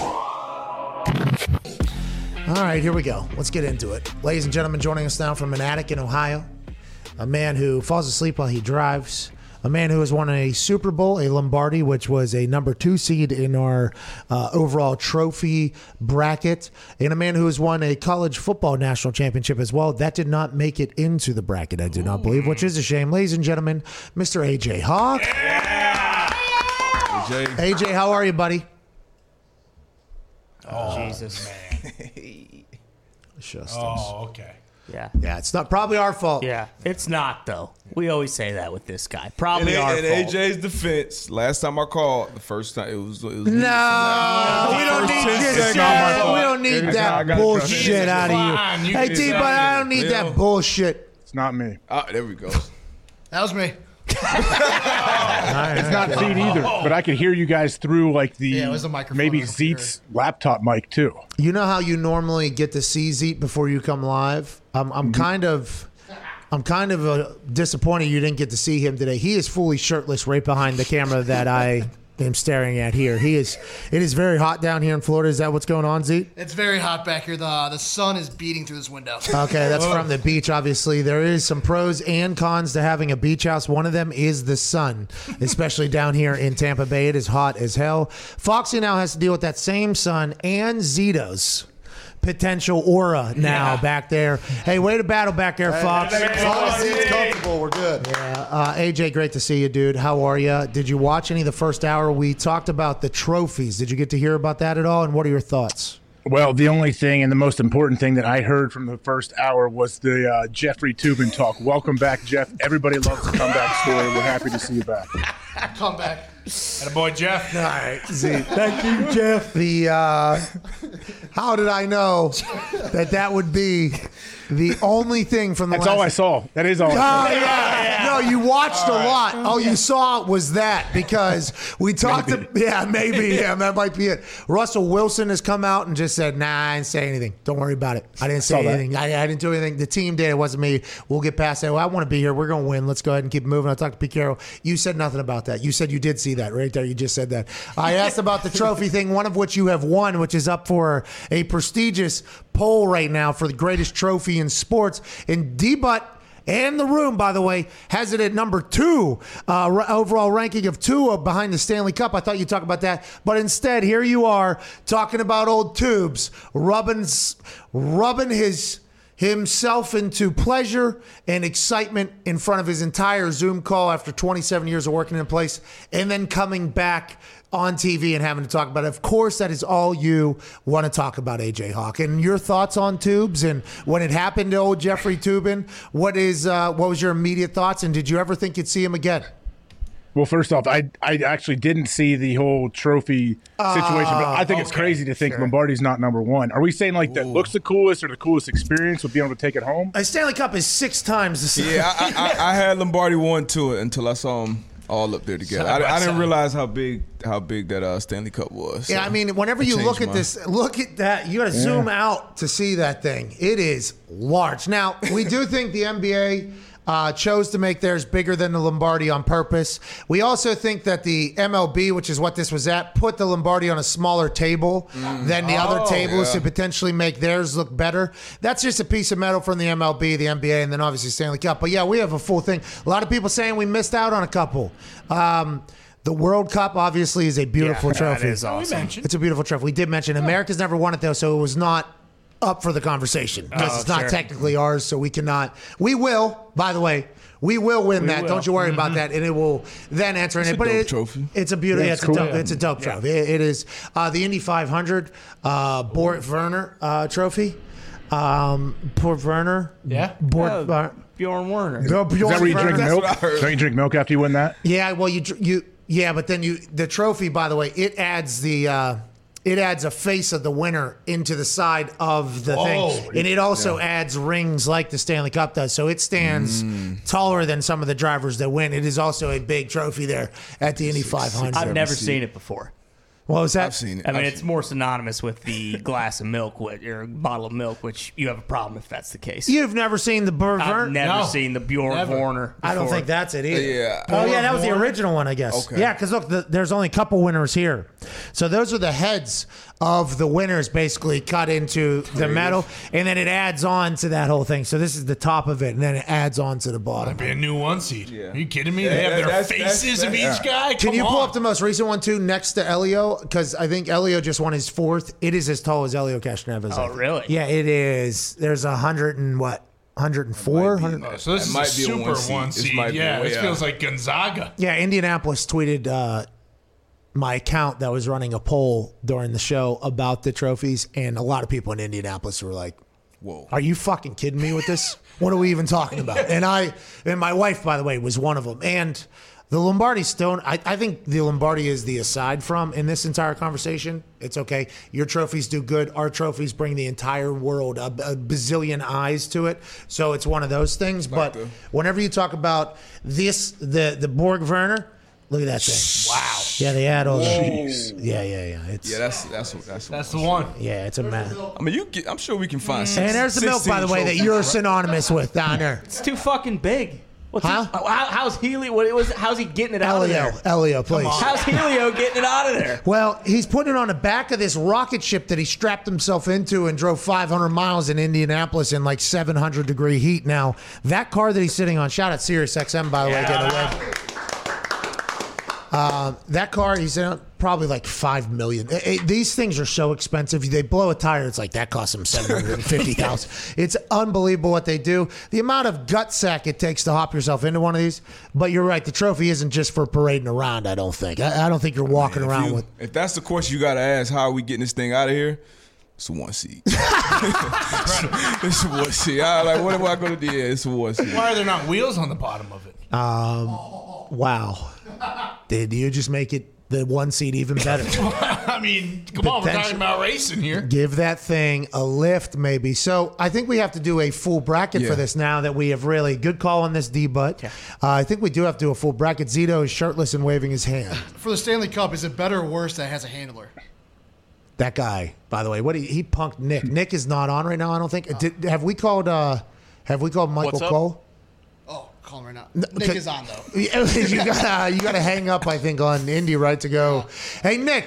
All right, here we go. Let's get into it. Ladies and gentlemen, joining us now from an attic in Ohio, a man who falls asleep while he drives, a man who has won a Super Bowl, a Lombardi, which was a number two seed in our uh, overall trophy bracket, and a man who has won a college football national championship as well. That did not make it into the bracket, I do not believe, which is a shame. Ladies and gentlemen, Mister A J Hawk. A J. A J, how are you, buddy? Oh, Jesus. It's just us. Oh, okay. Yeah. Yeah, it's not probably our fault. Yeah. It's not, though. We always say that with this guy. In, Probably our in fault. A J's defense, last time I called, the first time it was. It was No, we don't First need ten this seconds. shit. Not my fault. We don't need It is not. I that gotta bullshit trust you. out of Fine, you. you Hey, can T, do but I don't need Yeah. that bullshit. It's not me. Ah, there we go. That was me. It's not Zeke either, but I could hear you guys through like the Yeah, it was a microphone maybe on the computer. Zeke's laptop mic too. You know how you normally get to see Zeke before you come live? I'm, I'm kind of, I'm kind of uh, disappointed you didn't get to see him today. He is fully shirtless right behind the camera that I am staring at here. He is. It is very hot down here in Florida. Is that what's going on, Zeke? It's very hot back here. The the sun is beating through this window. Okay, that's from the beach, obviously. There is some pros and cons to having a beach house. One of them is the sun, especially down here in Tampa Bay. It is hot as hell. Foxy now has to deal with that same sun and Zito's potential aura now back there. Hey, way to battle back there, Fox. As long as it's comfortable, we're good. Uh, A J, great to see you, dude. How are you? Did you watch any of the first hour? We talked about the trophies. Did you get to hear about that at all? And what are your thoughts? Well, the only thing and the most important thing that I heard from the first hour was the uh, Jeffrey Tubin talk. Welcome back, Jeff. Everybody loves the comeback story. We're happy to see you back. Come back. And a boy Jeff. All right, Zeke. Thank you, Jeff. The uh, how did I know that that would be the only thing from the That's last? all I saw. That is all. Oh I saw. yeah. No, you watched a lot. All you saw was that because we talked. To, yeah, maybe. Yeah, that might be it. Russell Wilson has come out and just said, "Nah, I didn't say anything. Don't worry about it. I didn't say anything. I, I didn't do anything. The team did. It wasn't me. We'll get past that. Well, I want to be here. We're going to win. Let's go ahead and keep moving." I talked to Pete Carroll. You said nothing about that. You said you did see that right there. You just said that. I asked about the trophy thing, one of which you have won, which is up for a prestigious poll right now for the greatest trophy in sports. And D-Butt and the room, by the way, has it at number two, uh, overall ranking of two behind the Stanley Cup. I thought you'd talk about that. But instead, here you are talking about old Tubes, rubbing, rubbing his himself into pleasure and excitement in front of his entire Zoom call after twenty-seven years of working in place, and then coming back on T V and having to talk about it. Of course, that is all you want to talk about, A J Hawk. And your thoughts on Tubes and when it happened to old Jeffrey Toobin, what is uh, what was your immediate thoughts, and did you ever think you'd see him again? Well, first off, I I actually didn't see the whole trophy situation, but I think okay. it's crazy to think Sure. Lombardi's not number one. Are we saying like that looks the coolest or the coolest experience with being able to take it home? A Stanley Cup is six times the size. Yeah, I, I, I had Lombardi one to it until I saw them all up there together. I, I didn't realize how big how big that uh, Stanley Cup was. Yeah, so I mean, whenever it you changed look at my- this, look at that. You got to zoom out to see that thing. It is large. Now, we do think the N B A uh, chose to make theirs bigger than the Lombardi on purpose. We also think that the M L B, which is what this was at, put the Lombardi on a smaller table than the other tables yeah. to potentially make theirs look better. That's just a piece of metal from the M L B, the N B A, and then obviously Stanley Cup. But yeah, we have a full thing. A lot of people saying we missed out on a couple. Um, The World Cup obviously is a beautiful Yeah, trophy. that is awesome. It's a beautiful trophy. We did mention America's never won it though, so it was not up for the conversation because Oh, it's not sure. technically ours, so we cannot. We will, by the way, we will win that. will. Don't you worry about that, and it will then answer in It's it. a But dope it, trophy. it's a beautiful. Yeah, it's, it's a cool. dope, it's a dope trophy. It, it is uh, the Indy five hundred uh, Bort Werner uh, trophy. Um, Bort Werner. Yeah? Bort. Oh, Uh, Bjorn Werner. Go Is that where you drink Werner. milk? what I heard. Don't you drink milk after you win that? Yeah, well, you dr- you yeah, but then you the trophy. By the way, it adds the uh, it adds a face of the winner into the side of the thing, and it also adds rings like the Stanley Cup does. So it stands taller than some of the drivers that win. It is also a big trophy there at the Indy five hundred. I've never see seen it. it before. What was that? I've seen it. I mean, I've it's seen more synonymous with the glass of milk which, or bottle of milk, which you have a problem if that's the case. You've never seen the Burt I've Werner? never No, seen the Bjorn never. Werner. I don't before. think that's it either. Yeah. Oh yeah, that was the Warner? original one, I guess. Okay. Yeah, because look, the, there's only a couple winners here, so those are the heads of the winners, basically cut into the metal, and then it adds on to that whole thing. So this is the top of it, and then it adds on to the bottom. Be a new one seed. Yeah. Are you kidding me? Yeah, they have that- their that's- faces that's- of each yeah. guy. Can Come you pull on. up the most recent one too, next to Elio? Because I think Elio just won his fourth. It is as tall as Elio Castroneves. I Oh, think. really? Yeah, it is. There's a hundred and what? Hundred and four. Might be. Oh, so this It is might a be a super one seed. one This seed. might be Yeah, way this out. feels like Gonzaga. Yeah, Indianapolis tweeted uh, my account that was running a poll during the show about the trophies, and a lot of people in Indianapolis were like, Whoa. "Are you fucking kidding me with this? What are we even talking about?" And I, and my wife, by the way, was one of them. And the Lombardi Stone, I, I think the Lombardi is the aside from in this entire conversation. It's okay. Your trophies do good. Our trophies bring the entire world a, a bazillion eyes to it. So it's one of those things. But the- whenever you talk about this, the the Borg Werner, look at that thing. Wow. Yeah, they add all the. Yeah, yeah, yeah. It's Yeah, yeah, that's that's what that's what That's the one. it's a mess. I mean, you get, I'm sure we can find. And there's the milk, by the way, that sixteen you're trophies. synonymous with down there. It's too fucking big. What's Huh? he, how, how's Helio? What it was? How's he getting it out of Elio, there? Elio, please. How's Helio getting it out of there? Well, he's putting it on the back of this rocket ship that he strapped himself into and drove five hundred miles in Indianapolis in like seven hundred degree heat. Now, that car that he's sitting on, shout out Sirius X M, by the way, getting away. Uh, that car, he's in probably like five million. Eh, eh, these things are so expensive. They blow a tire, it's like that costs them seven hundred and fifty thousand. It's unbelievable what they do. The amount of gut sack it takes to hop yourself into one of these. But you're right, the trophy isn't just for parading around. I don't think. I, I don't think you're walking If around you- with. If that's the question you got to ask, how are we getting this thing out of here? It's a one seed. It's a one seed. I, like, what am I going to do? Yeah, it's a one seed. Why are there not wheels on the bottom of it? Wow. Did you just make it the one seed even better. I mean, come on, we're talking about racing here. Give that thing a lift, maybe. So I think we have to do a full bracket Yeah. for this now that we have really good call on this D-Butt. Uh, I think we do have to do a full bracket. Zito is shirtless and waving his hand. For the Stanley Cup, is it better or worse that it has a handler? That guy, by the way, what he, he punked Nick. Nick is not on right now, I don't think. Did, have we called? Uh, have we called Michael What's up? Cole? Oh, call him right now. Nick okay. is on, though. you gotta you gotta hang up, I think, on Indy, right, to go. Hey, Nick.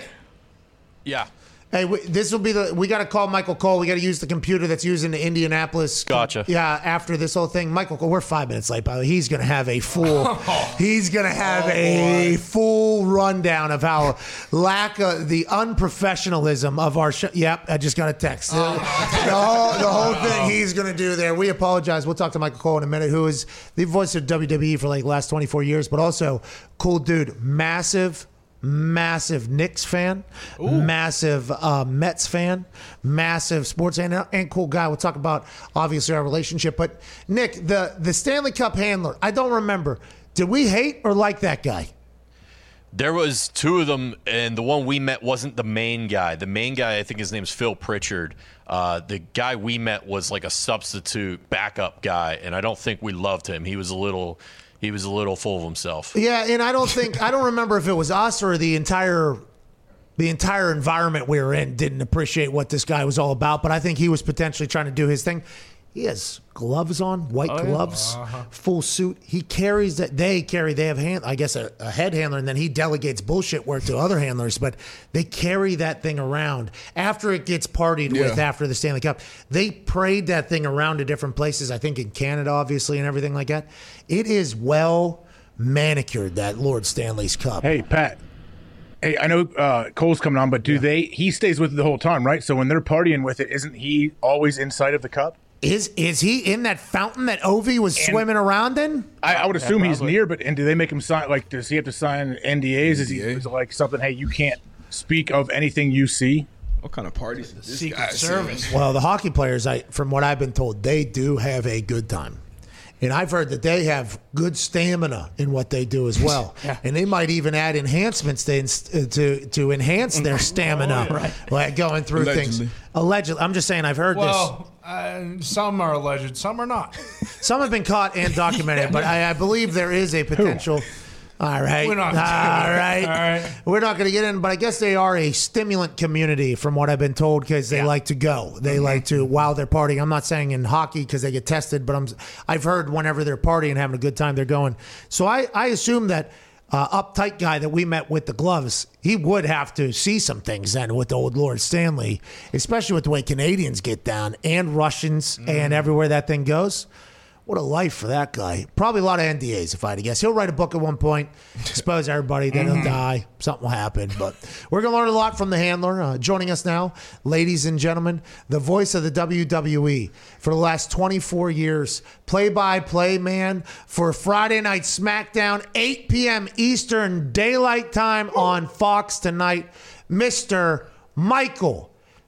Yeah. Hey, we, this will be the. We got to call Michael Cole. We got to use the computer that's using the Indianapolis. Gotcha. Yeah, after this whole thing, Michael Cole. We're five minutes late, by the way. He's gonna have a full. he's gonna have Oh, a boy. full rundown of how lack of the unprofessionalism of our show. Yep, I just got a text. Oh. the whole the whole thing he's gonna do there. We apologize. We'll talk to Michael Cole in a minute, who is the voice of W W E for like the last twenty-four years, but also cool dude, massive. Massive Knicks fan, massive uh, Mets fan, massive sports fan, and cool guy. We'll talk about obviously our relationship. But Nick, the the Stanley Cup handler, I don't remember. Did we hate or like that guy? There was two of them, and the one we met wasn't the main guy. The main guy, I think his name's Phil Pritchard. Uh, the guy we met was like a substitute backup guy, and I don't think we loved him. He was a little, he was a little full of himself. Yeah, and I don't think I don't remember if it was us or the entire the entire environment we were in didn't appreciate what this guy was all about. But I think he was potentially trying to do his thing. He has gloves on, white Oh, yeah. gloves, Uh-huh. full suit. He carries that. They carry. They have hand. I guess a, a head handler, and then he delegates bullshit work to other handlers. But they carry that thing around after it gets partied with Yeah. after the Stanley Cup. They parade that thing around to different places. I think in Canada, obviously, and everything like that. It is well manicured, that Lord Stanley's Cup. Hey, Pat. Hey, I know uh, Cole's coming on, but do they? He stays with it the whole time, right? So when they're partying with it, isn't he always inside of the cup? Is is he in that fountain that Ovi was swimming around in? I, I would assume he's probably. near, but and do they make him sign? Like, does he have to sign N D As? Is he N D A? is it like something? Hey, you can't speak of anything you see. What kind of parties is this Secret guy Service. Well, the hockey players, I from what I've been told, they do have a good time. And I've heard that they have good stamina in what they do as well. And they might even add enhancements to to, to enhance their stamina, Oh, right. like going through Allegedly. things. Allegedly. I'm just saying, I've heard Well, uh, some are alleged, some are not. this. Some have been caught and documented, but I, I believe there is a potential. All right. We're not- All right. All right. We're not going to get in, but I guess they are a stimulant community from what I've been told because they like to go. They like to while they're partying. I'm not saying in hockey because they get tested, but I'm I've heard whenever they're partying and having a good time, they're going. So I, I assume that uh, uptight guy that we met with the gloves, he would have to see some things then with the old Lord Stanley, especially with the way Canadians get down and Russians and everywhere that thing goes. What a life for that guy. Probably a lot of N D As, if I had to guess. He'll write a book at one point, expose everybody, then he'll die. Something will happen. But we're going to learn a lot from the handler. Uh, joining us now, ladies and gentlemen, the voice of the W W E for the last twenty-four years, play-by-play man for Friday Night SmackDown, eight p.m. Eastern Daylight Time on Fox tonight, Mister Michael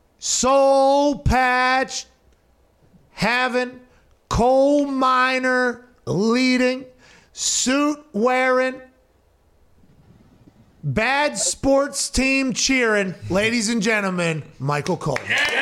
Soul Patch having coal miner leading, suit wearing, bad sports team cheering, ladies and gentlemen, Michael Cole.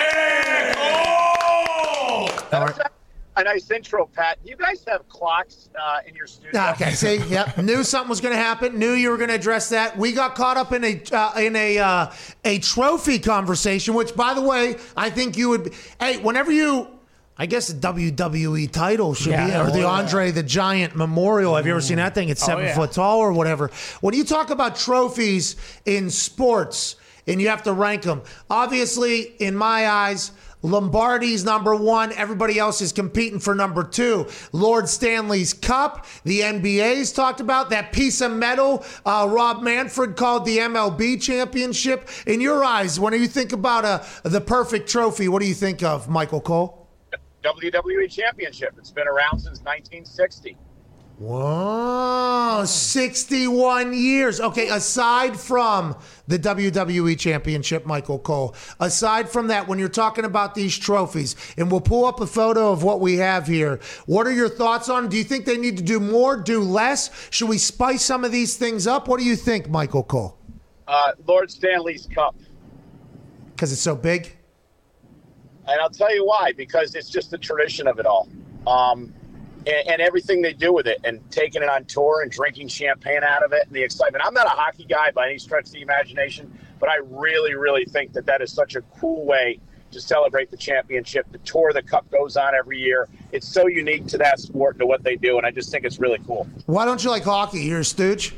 A nice intro, Pat. You guys have clocks uh, in your studio. Okay, see, yep, knew something was going to happen. Knew you were going to address that. We got caught up in a uh, in a uh, a trophy conversation, which, by the way, I think you would. Hey, whenever you. I guess the W W E title should Yeah, be, or oh, the yeah. Andre the Giant Memorial. Have you ever seen that thing? It's seven yeah. foot tall or whatever. When you talk about trophies in sports and you have to rank them, obviously, in my eyes, Lombardi's number one. Everybody else is competing for number two. Lord Stanley's Cup. The N B A's talked about that piece of metal uh, Rob Manfred called the M L B championship. In your eyes, when you think about a, the perfect trophy, what do you think of, Michael Cole? W W E Championship. It's been around since nineteen sixty. Whoa, sixty-one years. Okay, aside from the W W E Championship, Michael Cole, aside from that, when you're talking about these trophies, and we'll pull up a photo of what we have here, what are your thoughts on? Do you think they need to do more, do less? Should we spice some of these things up? What do you think, Michael Cole? Uh, Lord Stanley's Cup. Because it's so big? And I'll tell you why, because it's just the tradition of it all. Um, and, and everything they do with it, and taking it on tour and drinking champagne out of it and the excitement. I'm not a hockey guy by any stretch of the imagination, but I really, really think that that is such a cool way to celebrate the championship. The tour the Cup goes on every year. It's so unique to that sport and to what they do, and I just think it's really cool. Why don't you like hockey? You're a stooge?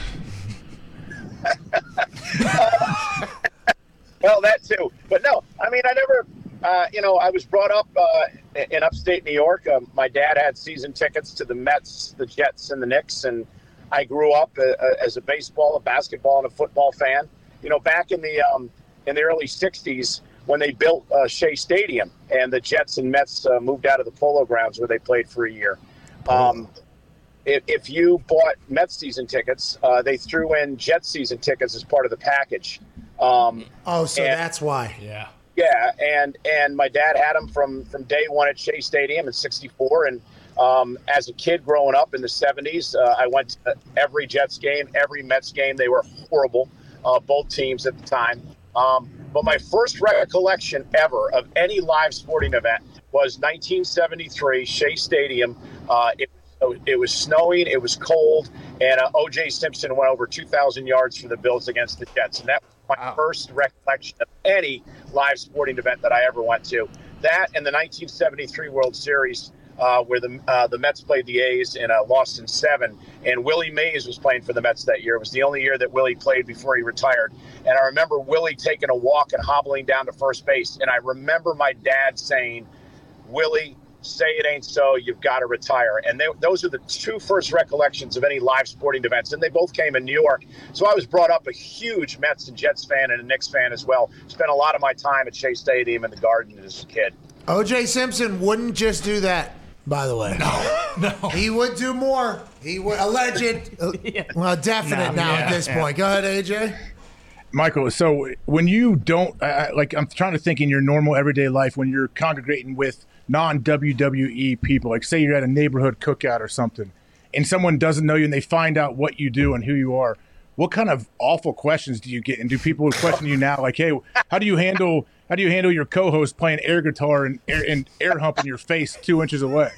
Well, that too. But no, I mean, I never, uh, you know, I was brought up uh, in upstate New York. Um, my dad had season tickets to the Mets, the Jets, and the Knicks, and I grew up uh, as a baseball, a basketball, and a football fan. You know, back in the um, in the early sixties when they built uh, Shea Stadium, and the Jets and Mets uh, moved out of the Polo Grounds where they played for a year. Um, if, if you bought Mets season tickets, uh, they threw in Jets season tickets as part of the package. Um, oh, so and, that's why. Yeah. Yeah, and and my dad had them from, from day one at Shea Stadium in sixty-four. And um, as a kid growing up in the seventies, uh, I went to every Jets game, every Mets game. They were horrible, uh, both teams at the time. Um, but my first recollection ever of any live sporting event was nineteen seventy-three, Shea Stadium. Uh, it, it was snowing, it was cold, and uh, O J Simpson went over two thousand yards for the Bills against the Jets. And that was my wow. first recollection of any live sporting event that I ever went to. That and the nineteen seventy-three World Series, uh, where the uh, the Mets played the A's and uh, lost in seven. And Willie Mays was playing for the Mets that year. It was the only year that Willie played before he retired. And I remember Willie taking a walk and hobbling down to first base. And I remember my dad saying, Willie, say it ain't so, you've got to retire. And they, those are the two first recollections of any live sporting events. And they both came in New York. So I was brought up a huge Mets and Jets fan and a Knicks fan as well. Spent a lot of my time at Shea Stadium in the Garden as a kid. O J Simpson wouldn't just do that, by the way. No, no. He would do more. He would, alleged, yeah. well, definite no, now yeah, at this yeah. point. Go ahead, A J. Michael, so when you don't, uh, like I'm trying to think in your normal everyday life when you're congregating with non-W W E people, like say you're at a neighborhood cookout or something, and someone doesn't know you and they find out what you do and who you are, what kind of awful questions do you get? And do people question you now, like, hey, how do you handle how do you handle your co-host playing air guitar and air, and air humping your face two inches away?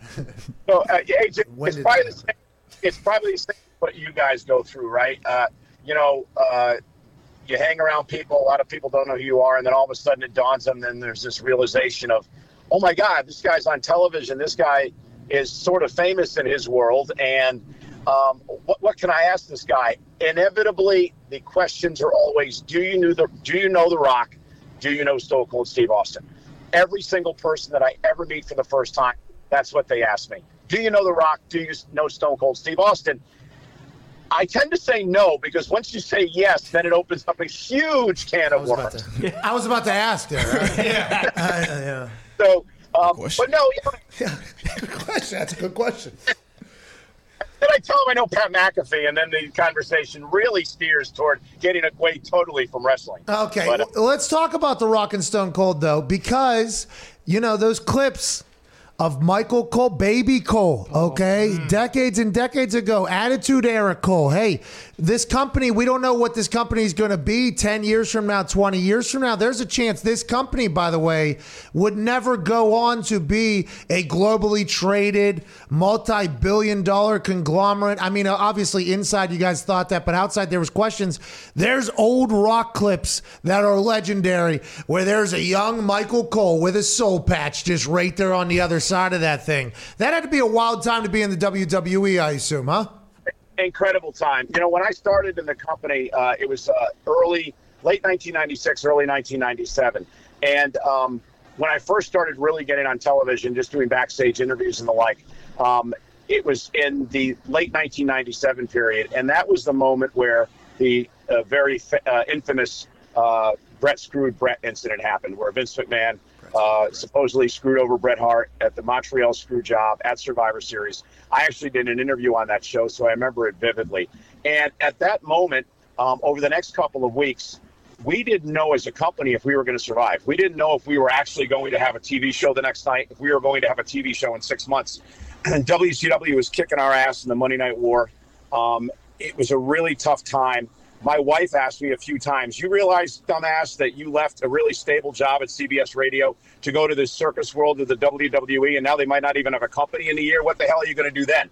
So, uh, A J, it's probably, the same, it's probably the same what you guys go through, right? Uh, you know, uh, you hang around people, a lot of people don't know who you are, and then all of a sudden it dawns on them, and then there's this realization of, oh my God, this guy's on television. This guy is sort of famous in his world. And um, what, what can I ask this guy? Inevitably, the questions are always, do you know the, do you know The Rock? Do you know Stone Cold Steve Austin? Every single person that I ever meet for the first time, that's what they ask me. Do you know The Rock? Do you know Stone Cold Steve Austin? I tend to say no, because once you say yes, then it opens up a huge can of worms. I was about to ask there. Right? yeah. Uh, yeah. So, um, but no, you know, yeah, good question. That's a good question. Then I tell him I know Pat McAfee, and then the conversation really steers toward getting away totally from wrestling. Okay, but, uh, well, let's talk about The Rock and Stone Cold, though, because, you know, those clips of Michael Cole, baby Cole, okay? Oh, mm. Decades and decades ago, Attitude Era Cole. Hey, this company, we don't know what this company is going to be ten years from now, twenty years from now. There's a chance this company, by the way, would never go on to be a globally traded, multi-billion dollar conglomerate. I mean, obviously inside you guys thought that, but outside there was questions. There's old Rock clips that are legendary where there's a young Michael Cole with a soul patch just right there on the other side of that thing. That had to be a wild time to be in the W W E, I assume, huh? Incredible time. You know, when I started in the company, uh, it was uh, early, late nineteen ninety-six, early nineteen ninety-seven. And um, when I first started really getting on television, just doing backstage interviews and the like, um, it was in the late nineteen ninety-seven period. And that was the moment where the uh, very uh, infamous uh, Brett screwed Brett incident happened, where Vince McMahon Uh, supposedly screwed over Bret Hart at the Montreal Screw Job at Survivor Series. I actually did an interview on that show, so I remember it vividly. And at that moment, um, over the next couple of weeks, we didn't know as a company if we were going to survive. We didn't know if we were actually going to have a T V show the next night, if we were going to have a T V show in six months. And W C W was kicking our ass in the Monday Night War. Um, it was a really tough time. my wife asked me a few times, you realize, dumbass, that you left a really stable job at C B S Radio to go to this circus world of the W W E, and now they might not even have a company in a year. What the hell are you going to do then?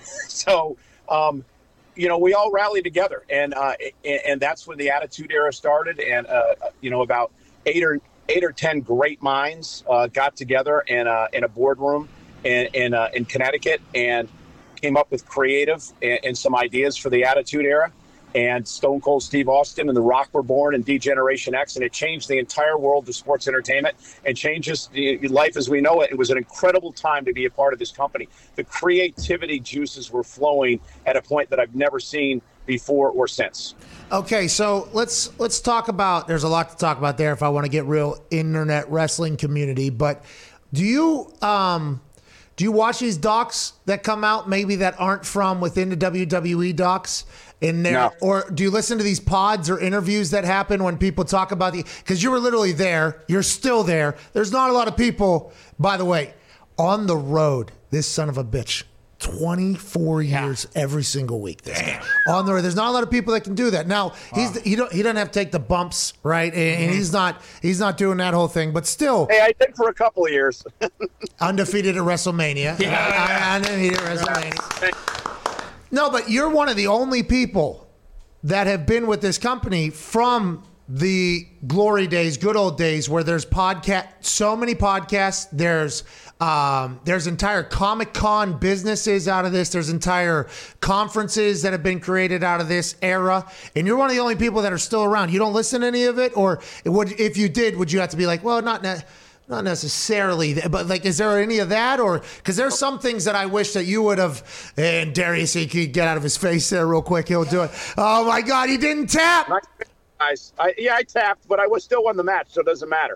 So, um, you know, we all rallied together, and uh, and that's when the Attitude Era started. And uh, you know, about eight or eight or ten great minds uh, got together in a in a boardroom in in, uh, in Connecticut and came up with creative and, and some ideas for the Attitude Era. And Stone Cold Steve Austin and The Rock were born, and D-Generation X, and it changed the entire world of sports entertainment and changes life as we know it. It was an incredible time to be a part of this company. The creativity juices were flowing at a point that I've never seen before or since. Okay, so let's let's talk about. There's a lot to talk about there if I want to get real internet wrestling community. But do you um, do you watch these docs that come out maybe that aren't from within the W W E docs? In there, no. Or do you listen to these pods or interviews that happen when people talk about the? Because you were literally there, you're still there. There's not a lot of people, by the way, on the road. This son of a bitch, twenty-four yeah. years every single week. This guy. On the road, there's not a lot of people that can do that. Now he's wow. he don't he doesn't have to take the bumps, right? And, mm-hmm. and he's not he's not doing that whole thing. But still, hey, I did for a couple of years. Undefeated at WrestleMania. Yeah, I, I, undefeated at WrestleMania. No, but you're one of the only people that have been with this company from the glory days, good old days, where there's podcast, so many podcasts. There's um, there's entire Comic-Con businesses out of this. There's entire conferences that have been created out of this era. And you're one of the only people that are still around. You don't listen to any of it? Or would, if you did, would you have to be like, well, not ne- Not necessarily, but like, is there any of that? Or because there's some things that I wish that you would have. And Darius, he could get out of his face there real quick. He'll do it. Oh my God, he didn't tap. Nice. I, yeah, I tapped, but I was still won the match, so it doesn't matter.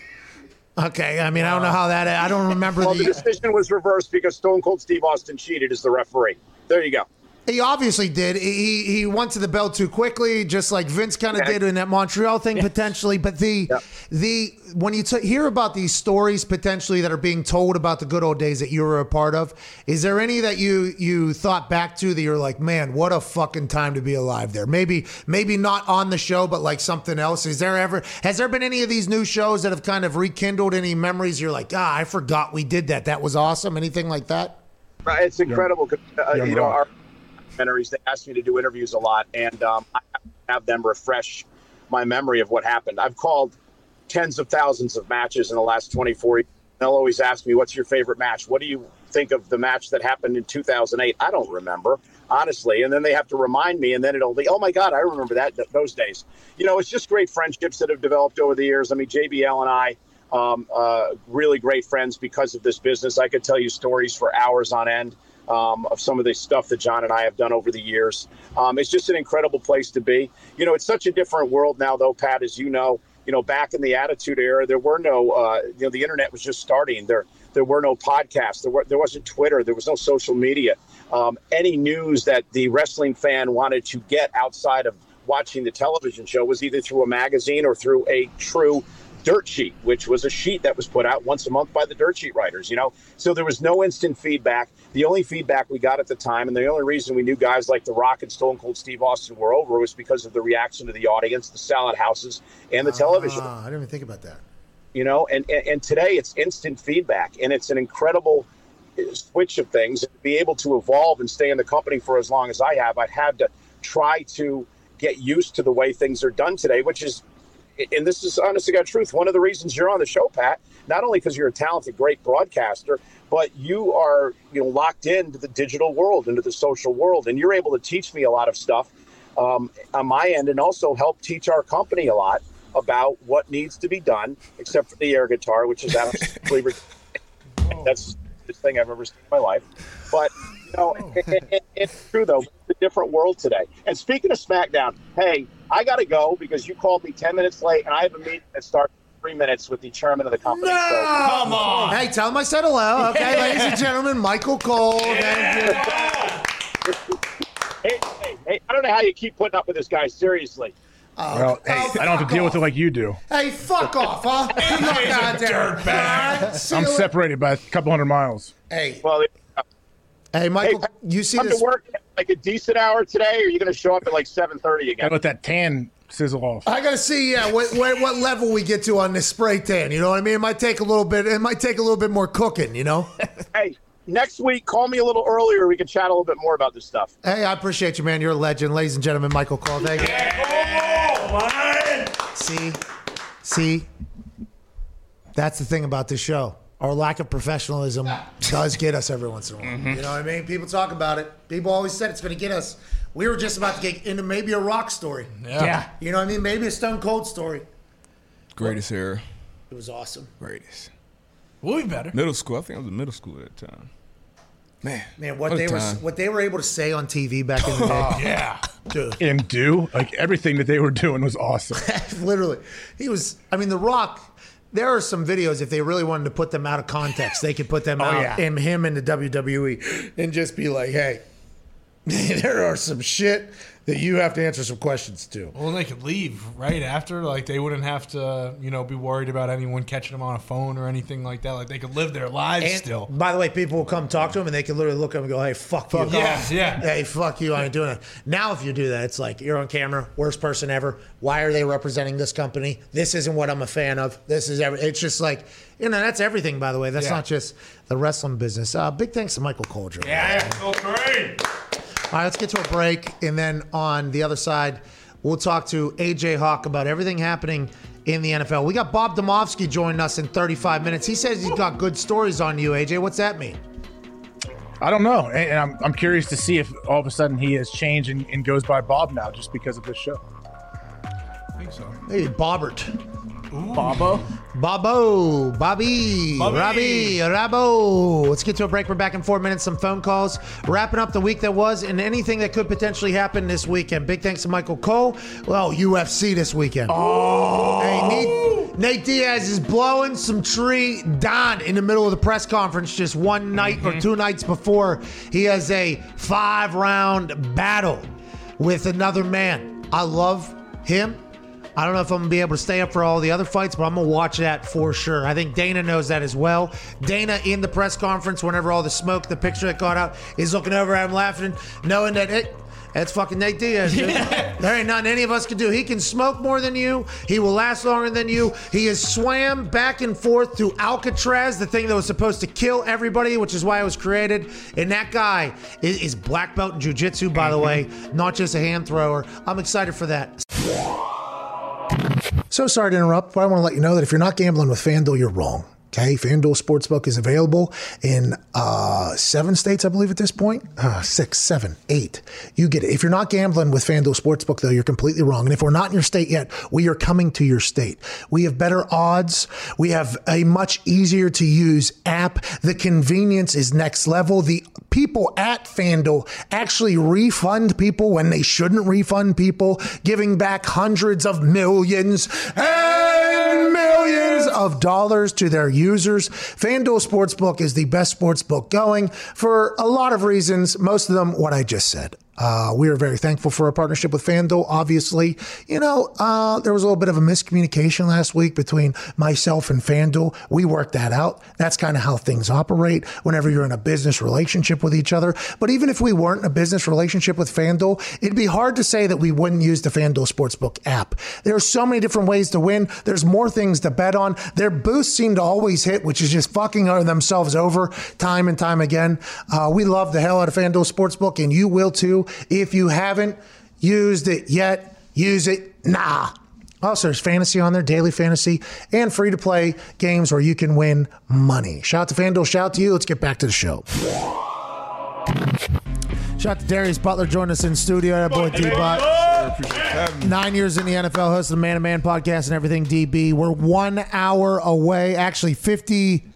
Okay, I mean, I don't know how that. I don't remember. Well, the, the decision was reversed because Stone Cold Steve Austin cheated as the referee. There you go. He obviously did. He he went to the bell too quickly, just like Vince kind of yeah. did in that Montreal thing, yeah. potentially. But the yeah. the when you t- hear about these stories potentially that are being told about the good old days that you were a part of, is there any that you you thought back to that you're like, man, what a fucking time to be alive there? Maybe maybe not on the show, but like something else. Is there ever has there been any of these new shows that have kind of rekindled any memories? You're like, ah, I forgot we did that. That was awesome. Anything like that? Right, it's incredible. Uh, yeah, you know, our documentaries, they ask me to do interviews a lot, and um, I have them refresh my memory of what happened. I've called tens of thousands of matches in the last twenty-four years. They'll always ask me, what's your favorite match? What do you think of the match that happened in two thousand eight? I don't remember, honestly. And then they have to remind me, and then it'll be, oh my God, I remember that, th- those days. You know, it's just great friendships that have developed over the years. I mean, J B L and I, um, uh, really great friends because of this business. I could tell you stories for hours on end. Um, of some of the stuff that John and I have done over the years. Um, it's just an incredible place to be. You know, it's such a different world now, though, Pat, as you know. You know, back in the Attitude Era, there were no, uh, you know, the internet was just starting. There there were no podcasts. There, were, there wasn't Twitter. There was no social media. Um, any news that the wrestling fan wanted to get outside of watching the television show was either through a magazine or through a true dirt sheet, which was a sheet that was put out once a month by the dirt sheet writers, you know? So there was no instant feedback. The only feedback we got at the time, and the only reason we knew guys like The Rock and Stone Cold Steve Austin were over, was because of the reaction of the audience, the salad houses, and the uh, television. I didn't even think about that. You know, and, and, and today it's instant feedback, and it's an incredible switch of things. And to be able to evolve and stay in the company for as long as I have, I've had to try to get used to the way things are done today, which is, and this is honest to God truth, one of the reasons you're on the show, Pat, not only because you're a talented, great broadcaster, but you are, you know, locked into the digital world, into the social world, and you're able to teach me a lot of stuff um, on my end, and also help teach our company a lot about what needs to be done, except for the air guitar, which is absolutely that's the stupidest thing I've ever seen in my life. But you know, it, it, it, it's true though. It's a different world today. And speaking of SmackDown, hey, I got to go because you called me ten minutes late, and I have a meeting that starts in three minutes with the chairman of the company. No! So, come on. Hey, tell him I said hello. Okay, yeah. Ladies and gentlemen, Michael Cole. Yeah. Thank you. hey, hey, hey, I don't know how you keep putting up with this guy. Seriously. Oh, well, hey, oh, I don't have to deal off. with it like you do. Hey, fuck off, huh? You're not down there. I'm separated by a couple hundred miles. Hey. Well, Hey, Michael, Hey, you see come this? to work at like a decent hour today, or are you going to show up at like seven thirty again? Gotta let that tan sizzle off. I gotta see, yeah, what, what what level we get to on this spray tan. You know what I mean? It might take a little bit. It might take a little bit more cooking. You know. Hey, next week, call me a little earlier. We can chat a little bit more about this stuff. Hey, I appreciate you, man. You're a legend, ladies and gentlemen. Michael Cole, thank you. Yeah, See, see, that's the thing about this show. Our lack of professionalism does get us every once in a while. Mm-hmm. You know what I mean? People talk about it. People always said it's going to get us. We were just about to get into maybe a rock story. Yeah. Yeah. You know what I mean? Maybe a Stone Cold story. Greatest era. It was awesome. Greatest. We'll be better. Middle school. I think I was in middle school at that time. Man. Man, what what a they were time. what they were able to say on T V back in the day. Yeah. Dude. And do like everything that they were doing was awesome. Literally. He was, I mean, The Rock, there are some videos, if they really wanted to put them out of context, they could put them out yeah. in him in the W W E and just be like, hey, there are some shit that you have to answer some questions to. Well, they could leave right after. Like, they wouldn't have to, you know, be worried about anyone catching them on a phone or anything like that. Like, they could live their lives And, still. by the way, people will come talk to him and they can literally look at him and go, hey, fuck, you. Yeah, yeah. Hey, fuck you, I ain't doing it. Now, if you do that, it's like, you're on camera, worst person ever. Why are they representing this company? This isn't what I'm a fan of. This is every. It's just like, you know, that's everything, by the way. That's Yeah. not just the wrestling business. Uh, big thanks to Michael Coldren. Yeah, so great. All right, let's get to a break. And then on the other side, we'll talk to A J Hawk about everything happening in the N F L. We got Bob Domofsky joining us in thirty-five minutes. He says he's got good stories on you, A J. What's that mean? I don't know, and and I'm I'm curious to see if all of a sudden he has changed and, and goes by Bob now just because of this show. I think so. Hey, Bobbert. Bobo. Bobo, Bobby, Bobby. Robbie, Rabo. Let's get to a break. We're back in four minutes. Some phone calls. Wrapping up the week that was and anything that could potentially happen this weekend. Big thanks to Michael Cole. Well, U F C this weekend. Oh. Hey, Nate, Nate Diaz is blowing some tree down in the middle of the press conference just one night Mm-hmm. or two nights before he has a five-round battle with another man. I love him. I don't know if I'm going to be able to stay up for all the other fights, but I'm going to watch that for sure. I think Dana knows that as well. Dana in the press conference, whenever all the smoke, the picture that got out, is looking over at him laughing, knowing that it, that's fucking Nate Diaz. Dude. Yeah. There ain't nothing any of us can do. He can smoke more than you. He will last longer than you. He has swam back and forth through Alcatraz, the thing that was supposed to kill everybody, which is why it was created. And that guy is, is black belt in jiu-jitsu, by the way, not just a hand thrower. I'm excited for that. So sorry to interrupt, but I want to let you know that if you're not gambling with FanDuel, you're wrong. Okay, FanDuel Sportsbook is available in uh, seven states, I believe, at this point. Uh, six, seven, eight. You get it. If you're not gambling with FanDuel Sportsbook, though, you're completely wrong. And if we're not in your state yet, we are coming to your state. We have better odds. We have a much easier to use app. The convenience is next level. The people at FanDuel actually refund people when they shouldn't refund people, giving back hundreds of millions and millions of dollars to their users. FanDuel Sportsbook is the best sportsbook going for a lot of reasons, most of them what I just said. Uh, we are very thankful for our partnership with FanDuel. Obviously, you know, uh, there was a little bit of a miscommunication last week between myself and FanDuel. We worked that out. That's kind of how things operate whenever you're in a business relationship with each other. But even if we weren't in a business relationship with FanDuel, it'd be hard to say that we wouldn't use the FanDuel Sportsbook app. There are so many different ways to win. There's more things to bet on. Their boosts seem to always hit, which is just fucking themselves over time and time again. Uh, we love the hell out of FanDuel Sportsbook, and you will too. If you haven't used it yet, use it now. Also, there's fantasy on there, daily fantasy, and free-to-play games where you can win money. Shout out to FanDuel, shout out to you. Let's get back to the show. Shout out to Darius Butler joining us in studio. That boy D-Bot. Nine years in the N F L, host of the Man to Man podcast and everything D B. We're one hour away, actually fifty...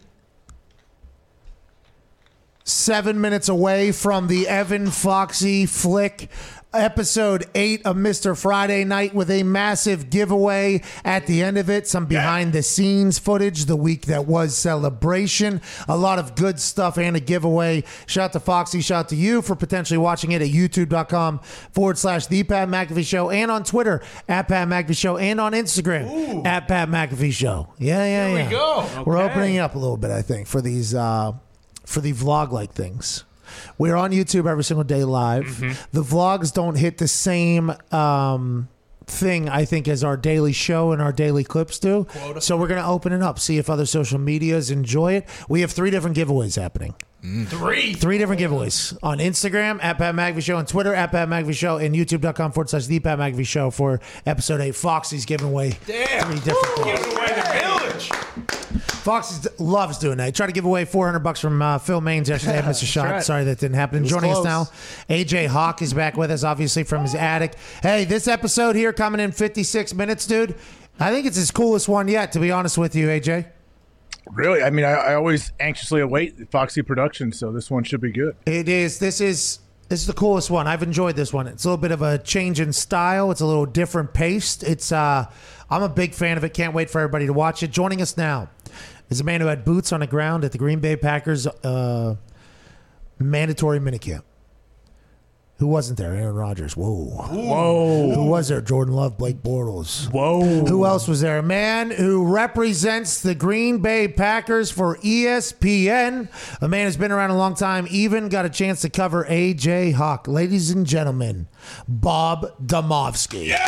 Seven minutes away from the Evan Foxy flick, episode eight of Mister Friday Night, with a massive giveaway at the end of it. Some behind the scenes footage, the week that was Celebration, a lot of good stuff and a giveaway. Shout out to Foxy, shout out to you for potentially watching it at youtube.com forward slash the Pat McAfee Show, and on Twitter at Pat McAfee Show, and on Instagram Ooh. at Pat McAfee Show. Yeah, yeah, Here yeah. we go. We're Okay. opening up a little bit, I think, for these uh, for the vlog like things. We're on YouTube every single day live. Mm-hmm. The vlogs don't hit the same um, thing, I think, as our daily show and our daily clips do. Quota. So we're going to open it up, see if other social medias enjoy it. We have three different giveaways happening. Mm. Three. Three different giveaways on Instagram at Pat McAfee Show, on Twitter at Pat McAfee Show, and YouTube.com forward slash The Pat McAfee Show for episode eight. Foxy's giving away Damn. three different Woo, giving away the village. Foxy loves doing that. He tried to give away four hundred bucks from uh, Phil Maines yesterday at Mister Shot. right. Sorry that didn't happen. And joining close. us now, A J Hawk is back with us, obviously from his attic. Hey, this episode here coming in fifty-six minutes, dude. I think it's his coolest one yet, to be honest with you, A J. Really? I mean, I, I always anxiously await Foxy Productions, so this one should be good. It is. This is this is the coolest one. I've enjoyed this one. It's a little bit of a change in style. It's a little different paced. It's. Uh, I'm a big fan of it. Can't wait for everybody to watch it. Joining us now is a man who had boots on the ground at the Green Bay Packers uh, mandatory minicamp. Who wasn't there? Aaron Rodgers. Whoa. Whoa. Who was there? Jordan Love, Blake Bortles. Whoa. Who else was there? A man who represents the Green Bay Packers for E S P N. A man who's been around a long time, even got a chance to cover A J Hawk. Ladies and gentlemen, Bob Domofsky. Yeah!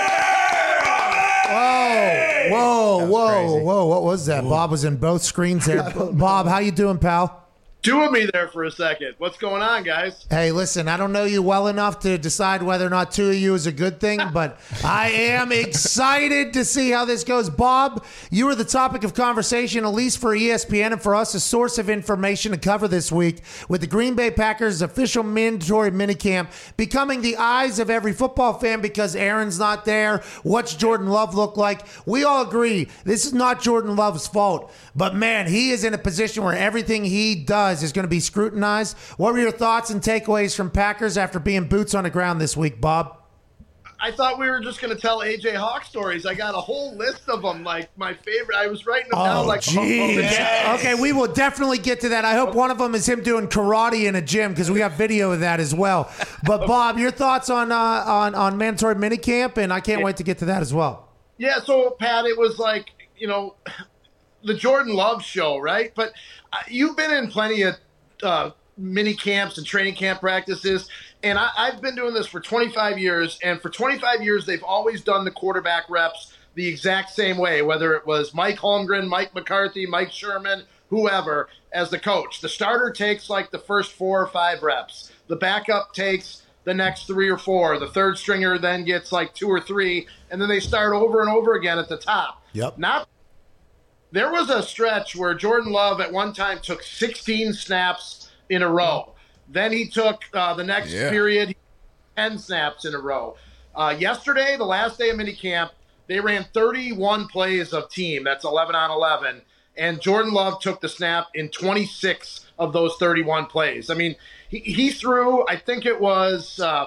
Whoa, whoa, whoa, crazy. whoa. What was that? Bob was in both screens there. Bob, how you doing, pal? Doing me there for a second. What's going on, guys? Hey, listen, I don't know you well enough to decide whether or not two of you is a good thing, but I am excited to see how this goes. Bob, you were the topic of conversation, at least for E S P N and for us, a source of information to cover this week with the Green Bay Packers official mandatory minicamp becoming the eyes of every football fan because Aaron's not there. What's Jordan Love look like? We all agree this is not Jordan Love's fault, but man, he is in a position where everything he does is going to be scrutinized. What were your thoughts and takeaways from Packers after being boots on the ground this week, Bob? I thought we were just going to tell A J Hawk stories. I got a whole list of them, like my favorite. I was writing them Oh, down like, geez. yes. Okay, we will definitely get to that. I hope one of them is him doing karate in a gym because we got video of that as well. But Bob, your thoughts on uh, on on mandatory minicamp, and I can't wait to get to that as well. Yeah, so Pat, it was like, you know, the Jordan Love show, right? But uh, you've been in plenty of uh, mini camps and training camp practices, and I, I've been doing this for twenty-five years, and for twenty-five years, they've always done the quarterback reps the exact same way, whether it was Mike Holmgren, Mike McCarthy, Mike Sherman, whoever, as the coach. The starter takes like the first four or five reps. The backup takes the next three or four. The third stringer then gets like two or three, and then they start over and over again at the top. Yep. Not There was a stretch where Jordan Love at one time took sixteen snaps in a row. Then he took uh, the next Yeah. period ten snaps in a row. Uh, yesterday, the last day of minicamp, they ran thirty-one plays of team. That's eleven on eleven. And Jordan Love took the snap in twenty-six of those thirty-one plays. I mean, he, he threw, I think it was uh,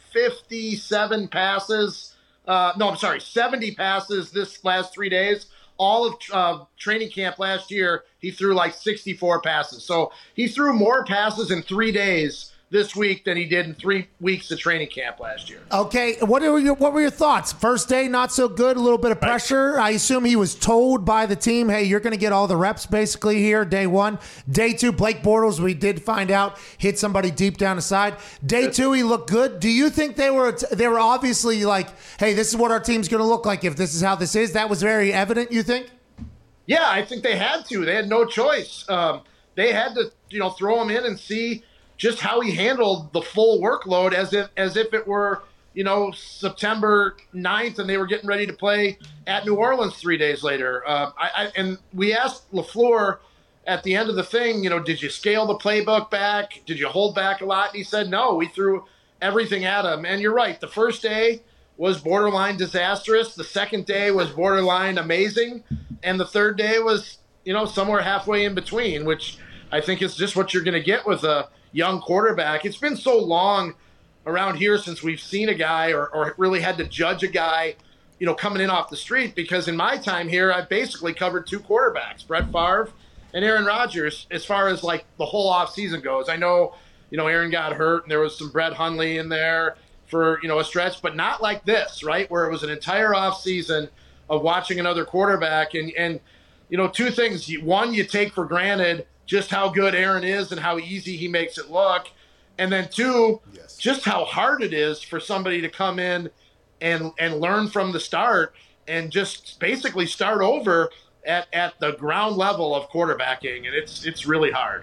fifty-seven passes. Uh, no, I'm sorry, seventy passes this last three days. All of uh, training camp last year, he threw like sixty-four passes. So he threw more passes in three days this week than he did in three weeks of training camp last year. Okay, what were your what were your thoughts? First day, not so good, a little bit of pressure. I assume he was told by the team, hey, you're going to get all the reps basically here, day one. Day two, Blake Bortles, we did find out, hit somebody deep down the side. Day two, he looked good. Do you think they were they were obviously like, hey, this is what our team's going to look like if this is how this is? That was very evident, you think? Yeah, I think they had to. They had no choice. Um, they had to, you know, throw him in and see just how he handled the full workload as if as if it were, you know, September ninth and they were getting ready to play at New Orleans three days later. Um, I, I, and we asked LaFleur at the end of the thing, you know, did you scale the playbook back? Did you hold back a lot? And he said, no, we threw everything at him. And you're right. The first day was borderline disastrous. The second day was borderline amazing. And the third day was, you know, somewhere halfway in between, which I think is just what you're going to get with a young quarterback. It's been so long around here since we've seen a guy or, or really had to judge a guy, you know, coming in off the street, because in my time here, I've basically covered two quarterbacks, Brett Favre and Aaron Rodgers, as far as like the whole offseason goes. I know, you know, Aaron got hurt and there was some Brett Hundley in there for, you know, a stretch, but not like this, right? Where it was an entire offseason of watching another quarterback. And, and, you know, two things. One, you take for granted. just how good Aaron is and how easy he makes it look. And then two, yes. just how hard it is for somebody to come in and and learn from the start and just basically start over at, at the ground level of quarterbacking. And it's it's really hard.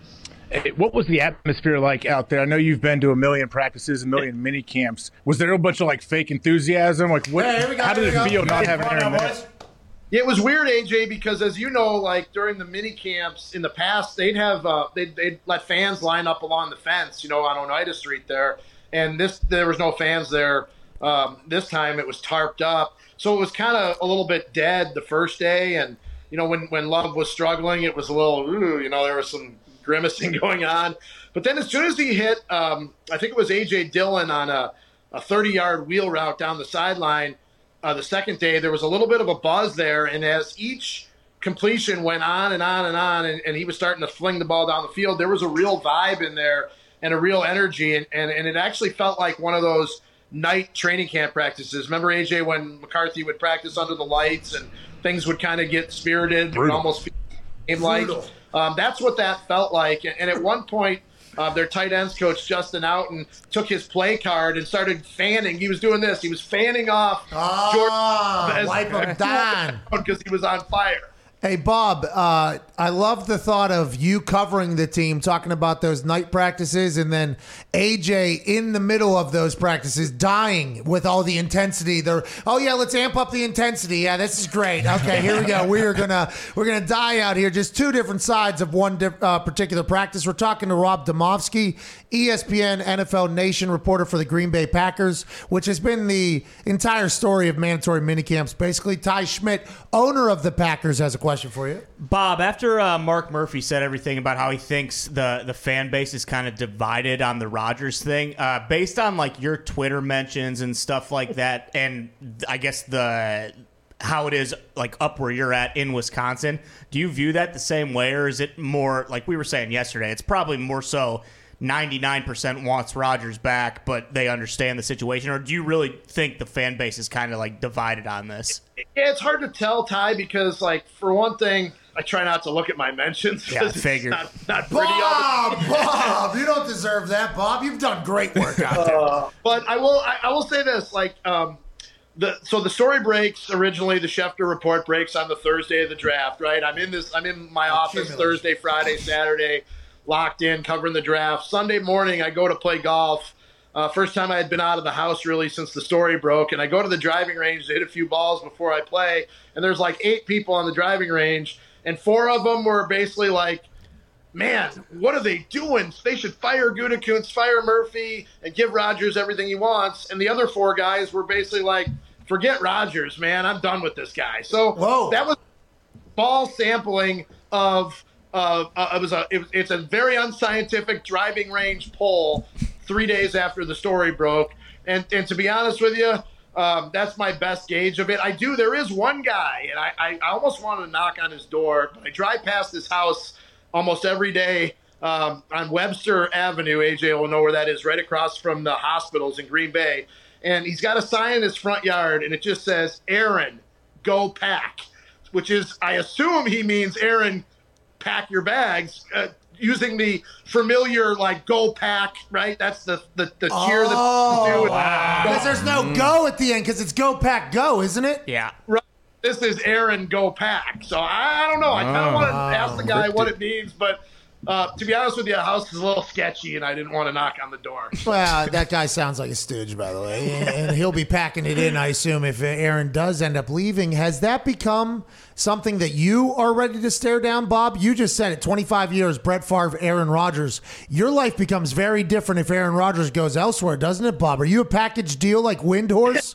Hey, what was the atmosphere like out there? I know you've been to a million practices, a million mini camps. Was there a bunch of like fake enthusiasm? Like, what? Hey, go, how did it go. feel not hey, having Aaron there? Yeah, it was weird, A J, because as you know, like during the mini camps in the past, they'd have uh, they'd, they'd let fans line up along the fence, you know, on Oneida Street there, and this there was no fans there. Um, this time it was tarped up, so it was kind of a little bit dead the first day, and you know when when Love was struggling, it was a little, ooh, you know, there was some grimacing going on, but then as soon as he hit, um, I think it was A J Dillon on a a thirty-yard wheel route down the sideline. Uh, the second day, there was a little bit of a buzz there, and as each completion went on and on and on, and, and he was starting to fling the ball down the field, there was a real vibe in there and a real energy, and, and, and it actually felt like one of those night training camp practices. Remember, A J, when McCarthy would practice under the lights and things would kind of get spirited and almost feel like um, that's what that felt like. And, and at one point, Uh, their tight ends coach, Justin Outen, took his play card and started fanning. He was doing this. He was fanning off oh, Jordan wipe him down because he was on fire. Hey, Bob, uh, I love the thought of you covering the team, talking about those night practices, and then A J in the middle of those practices dying with all the intensity. They're, oh, yeah, let's amp up the intensity. Yeah, this is great. Okay, here we go. We are going to we're gonna die out here. Just two different sides of one diff, uh, particular practice. We're talking to Rob Demovsky, E S P N N F L Nation reporter for the Green Bay Packers, which has been the entire story of mandatory minicamps. Basically, Ty Schmidt, owner of the Packers, has a question for you. Bob, after uh, Mark Murphy said everything about how he thinks the, the fan base is kind of divided on the Rodgers thing, uh, based on like your Twitter mentions and stuff like that, and I guess the how it is like up where you're at in Wisconsin, do you view that the same way, or is it more like we were saying yesterday? It's probably more so ninety-nine percent wants Rodgers back, but they understand the situation, or do you really think the fan base is kind of like divided on this? Yeah, it's hard to tell, Ty, because like for one thing, I try not to look at my mentions. Yeah, I figured. Not, not pretty Bob, all the Bob, you don't deserve that, Bob. You've done great work out there. Uh, but I will, I, I will say this, like, um, the so the story breaks originally. The Schefter report breaks on the Thursday of the draft, right? I'm in this. I'm in my office Thursday, Friday, Saturday, locked in, covering the draft. Sunday morning, I go to play golf. Uh, first time I had been out of the house really since the story broke, and I go to the driving range to hit a few balls before I play, and there's like eight people on the driving range, and four of them were basically like, man, what are they doing? They should fire Gutekunst, fire Murphy, and give Rodgers everything he wants. And the other four guys were basically like, forget Rodgers, man. I'm done with this guy. So Whoa. that was ball sampling of uh, uh, it was a it, it's a very unscientific driving range poll three days after the story broke. And and to be honest with you, um, that's my best gauge of it. I do. There is one guy, and I, I, I almost want to knock on his door, but I drive past his house almost every day um, on Webster Avenue. A J will know where that is, right across from the hospitals in Green Bay. And he's got a sign in his front yard, and it just says, Aaron, go pack, which is, I assume he means, Aaron, pack your bags, uh, using the familiar, like, go pack, right? That's the, the, the cheer oh, that you do. Wow. Because there's no go at the end, because it's go pack go, isn't it? Yeah. Right. This is Aaron, go pack. So I, I don't know. I kind of want to ask the guy what it means, but uh, to be honest with you, the house is a little sketchy, and I didn't want to knock on the door. Well, that guy sounds like a stooge, by the way, and he'll be packing it in, I assume, if Aaron does end up leaving. Has that become something that you are ready to stare down, Bob? You just said it, twenty-five years, Brett Favre, Aaron Rodgers. Your life becomes very different if Aaron Rodgers goes elsewhere, doesn't it, Bob? Are you a package deal like Windhorse?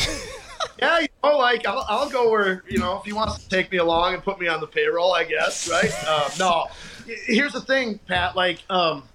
Yeah, you know, like, I'll, I'll go where, you know, if he wants to take me along and put me on the payroll, I guess, right? Uh, no. Here's the thing, Pat, like, um,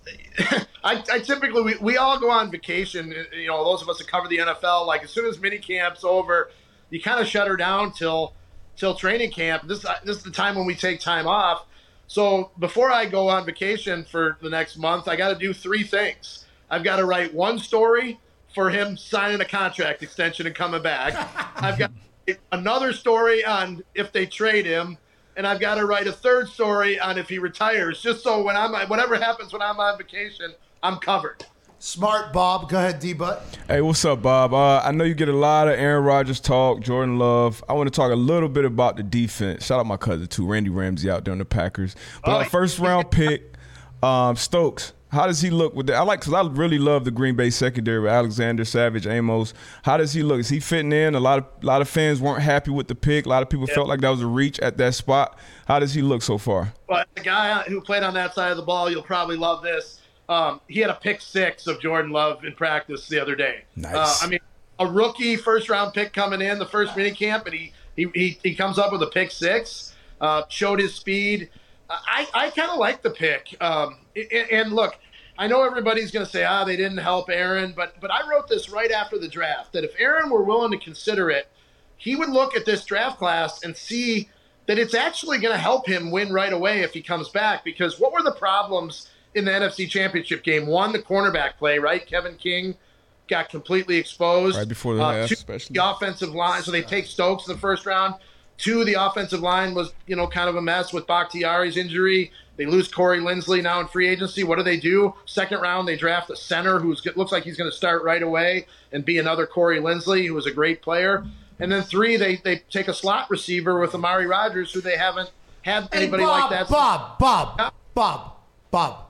I, I typically, we, we all go on vacation, you know, those of us that cover the N F L, like, as soon as mini camp's over, you kind of shut her down till till training camp. This, this is the time when we take time off. So before I go on vacation for the next month, I got to do three things. I've got to write one story for him signing a contract extension and coming back. I've got another story on if they trade him. and I've got to write a third story on if he retires, just so when I'm whatever happens when I'm on vacation, I'm covered. Smart, Bob. Go ahead, D-Butt. Hey, what's up, Bob? Uh, I know you get a lot of Aaron Rodgers talk, Jordan Love. I want to talk a little bit about the defense. Shout out my cousin, too, Randy Ramsey out there on the Packers. But our first-round pick, um, Stokes, how does he look with that? I like because I really love the Green Bay secondary with Alexander, Savage, Amos. How does he look? Is he fitting in? A lot of a lot of fans weren't happy with the pick. A lot of people yeah. felt like that was a reach at that spot. How does he look so far? But the guy who played on that side of the ball, you'll probably love this. Um, he had a pick six of Jordan Love in practice the other day. Nice. Uh, I mean, a rookie first-round pick coming in the first mini camp, and he he he, he comes up with a pick six. Uh, showed his speed. I I kind of like the pick. Um, and, and look, I know everybody's going to say, ah, they didn't help Aaron, but but I wrote this right after the draft that if Aaron were willing to consider it, he would look at this draft class and see that it's actually going to help him win right away if he comes back. Because what were the problems in the N F C Championship game? One, the cornerback play, right? Kevin King got completely exposed. Right before the uh, half, two, especially. The offensive line, so they take Stokes in the first round. Two, the offensive line was, you know, kind of a mess with Bakhtiari's injury. They lose Corey Linsley now in free agency. What do they do? Second round, they draft a center who looks like he's going to start right away and be another Corey Linsley, who was a great player. And then three, they they take a slot receiver with Amari Rodgers, who they haven't had anybody hey, Bob, like that. Bob, Bob, Bob, Bob, Bob.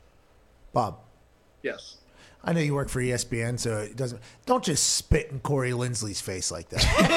Bob. Yes. I know you work for E S P N, so it doesn't. Don't just spit in Corey Linsley's face like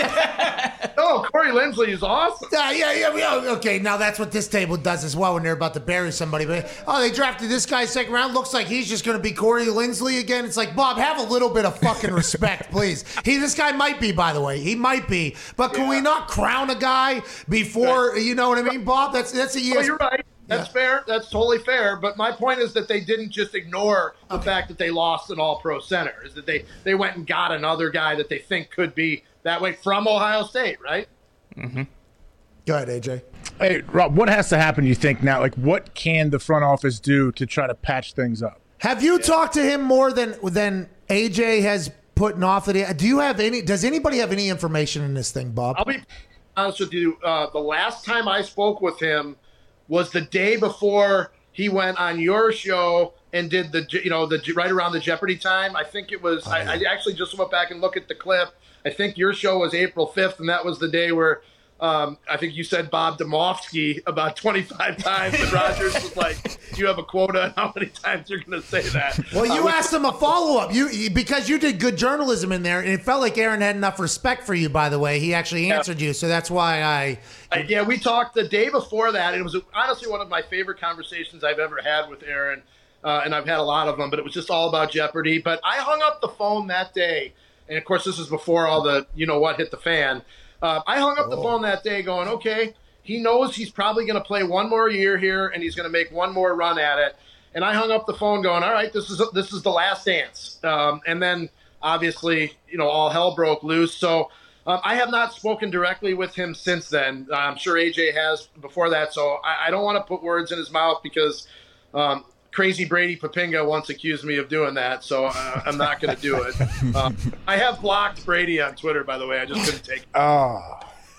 that. No, Corey Linsley is awesome. Yeah, yeah, yeah, yeah. Okay, now that's what this table does as well when they're about to bury somebody. But oh, they drafted this guy second round. Looks like he's just going to be Corey Linsley again. It's like, Bob, have a little bit of fucking respect, please. He, this guy might be, by the way, he might be. But can yeah. we not crown a guy before? Right. You know what I mean, Bob? That's that's a E S P N. Oh, you're right. That's yeah. fair. That's totally fair. But my point is that they didn't just ignore the okay. fact that they lost an all-pro center. Is that they, they went and got another guy that they think could be that way from Ohio State, right? Mm-hmm. Go ahead, A J. Hey, Rob, what has to happen, you think, now? Like, what can the front office do to try to patch things up? Have you yeah. talked to him more than than A J has put off of it? Do you have any – does anybody have any information in this thing, Bob? I'll be honest with you. Uh, the last time I spoke with him was the day before he went on your show and did the, you know, the right around the Jeopardy time. I think it was, oh, yeah. I, I actually just went back and looked at the clip. I think your show was April fifth, and that was the day where um, I think you said Bob Domofsky about twenty-five times, and Rodgers was like, do you have a quota on how many times you're going to say that? Well, you uh, asked him a follow-up you because you did good journalism in there, and it felt like Aaron had enough respect for you, by the way. He actually answered yeah. you, so that's why I... I... Yeah, we talked the day before that. It was honestly one of my favorite conversations I've ever had with Aaron, uh, and I've had a lot of them, but it was just all about Jeopardy. But I hung up the phone that day, and of course this is before all the you-know-what hit the fan. Uh, I hung up the oh. phone that day going, okay, he knows he's probably going to play one more year here and he's going to make one more run at it. And I hung up the phone going, all right, this is this is the last dance. Um, and then, obviously, you know, all hell broke loose. So um, I have not spoken directly with him since then. I'm sure A J has before that. So I, I don't want to put words in his mouth because um, Crazy Brady Papinga once accused me of doing that, so uh, I'm not going to do it. Uh, I have blocked Brady on Twitter, by the way. I just couldn't take it. Oh.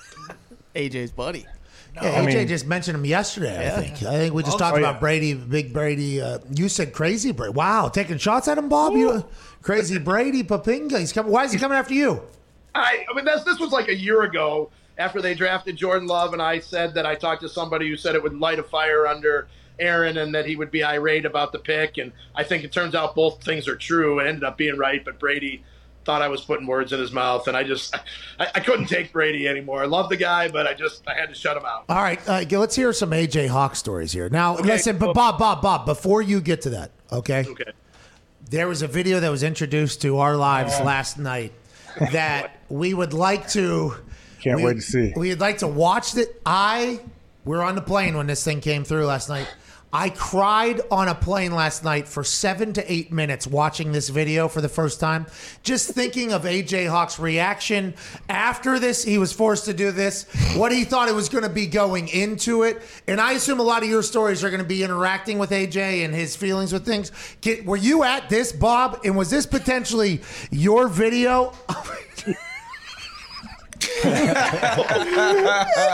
A J's buddy. No, yeah, A J I mean, just mentioned him yesterday, yeah. I think. I think we just oh, talked oh, about yeah. Brady, Big Brady. Uh, you said Crazy Brady. Wow, taking shots at him, Bob? You, Crazy Brady Papinga. He's coming. Why is he coming after you? I, I mean, that's, this was like a year ago after they drafted Jordan Love, and I said that I talked to somebody who said it would light a fire under Aaron and that he would be irate about the pick. And I think it turns out both things are true. It ended up being right, but Brady thought I was putting words in his mouth, and I just I, I couldn't take Brady anymore. I love the guy, but I just I had to shut him out. All right, uh, let's hear some A J Hawk stories here. Now, okay, listen, but Bob, Bob, Bob, before you get to that, okay? Okay. There was a video that was introduced to our lives oh. last night that we would like to. Can't we, wait to see. We'd like to watch it. I we were on the plane when this thing came through last night. I cried on a plane last night for seven to eight minutes watching this video for the first time. Just thinking of A J Hawk's reaction after this, he was forced to do this, what he thought it was going to be going into it. And I assume a lot of your stories are going to be interacting with A J and his feelings with things. Were you at this, Bob? And was this potentially your video?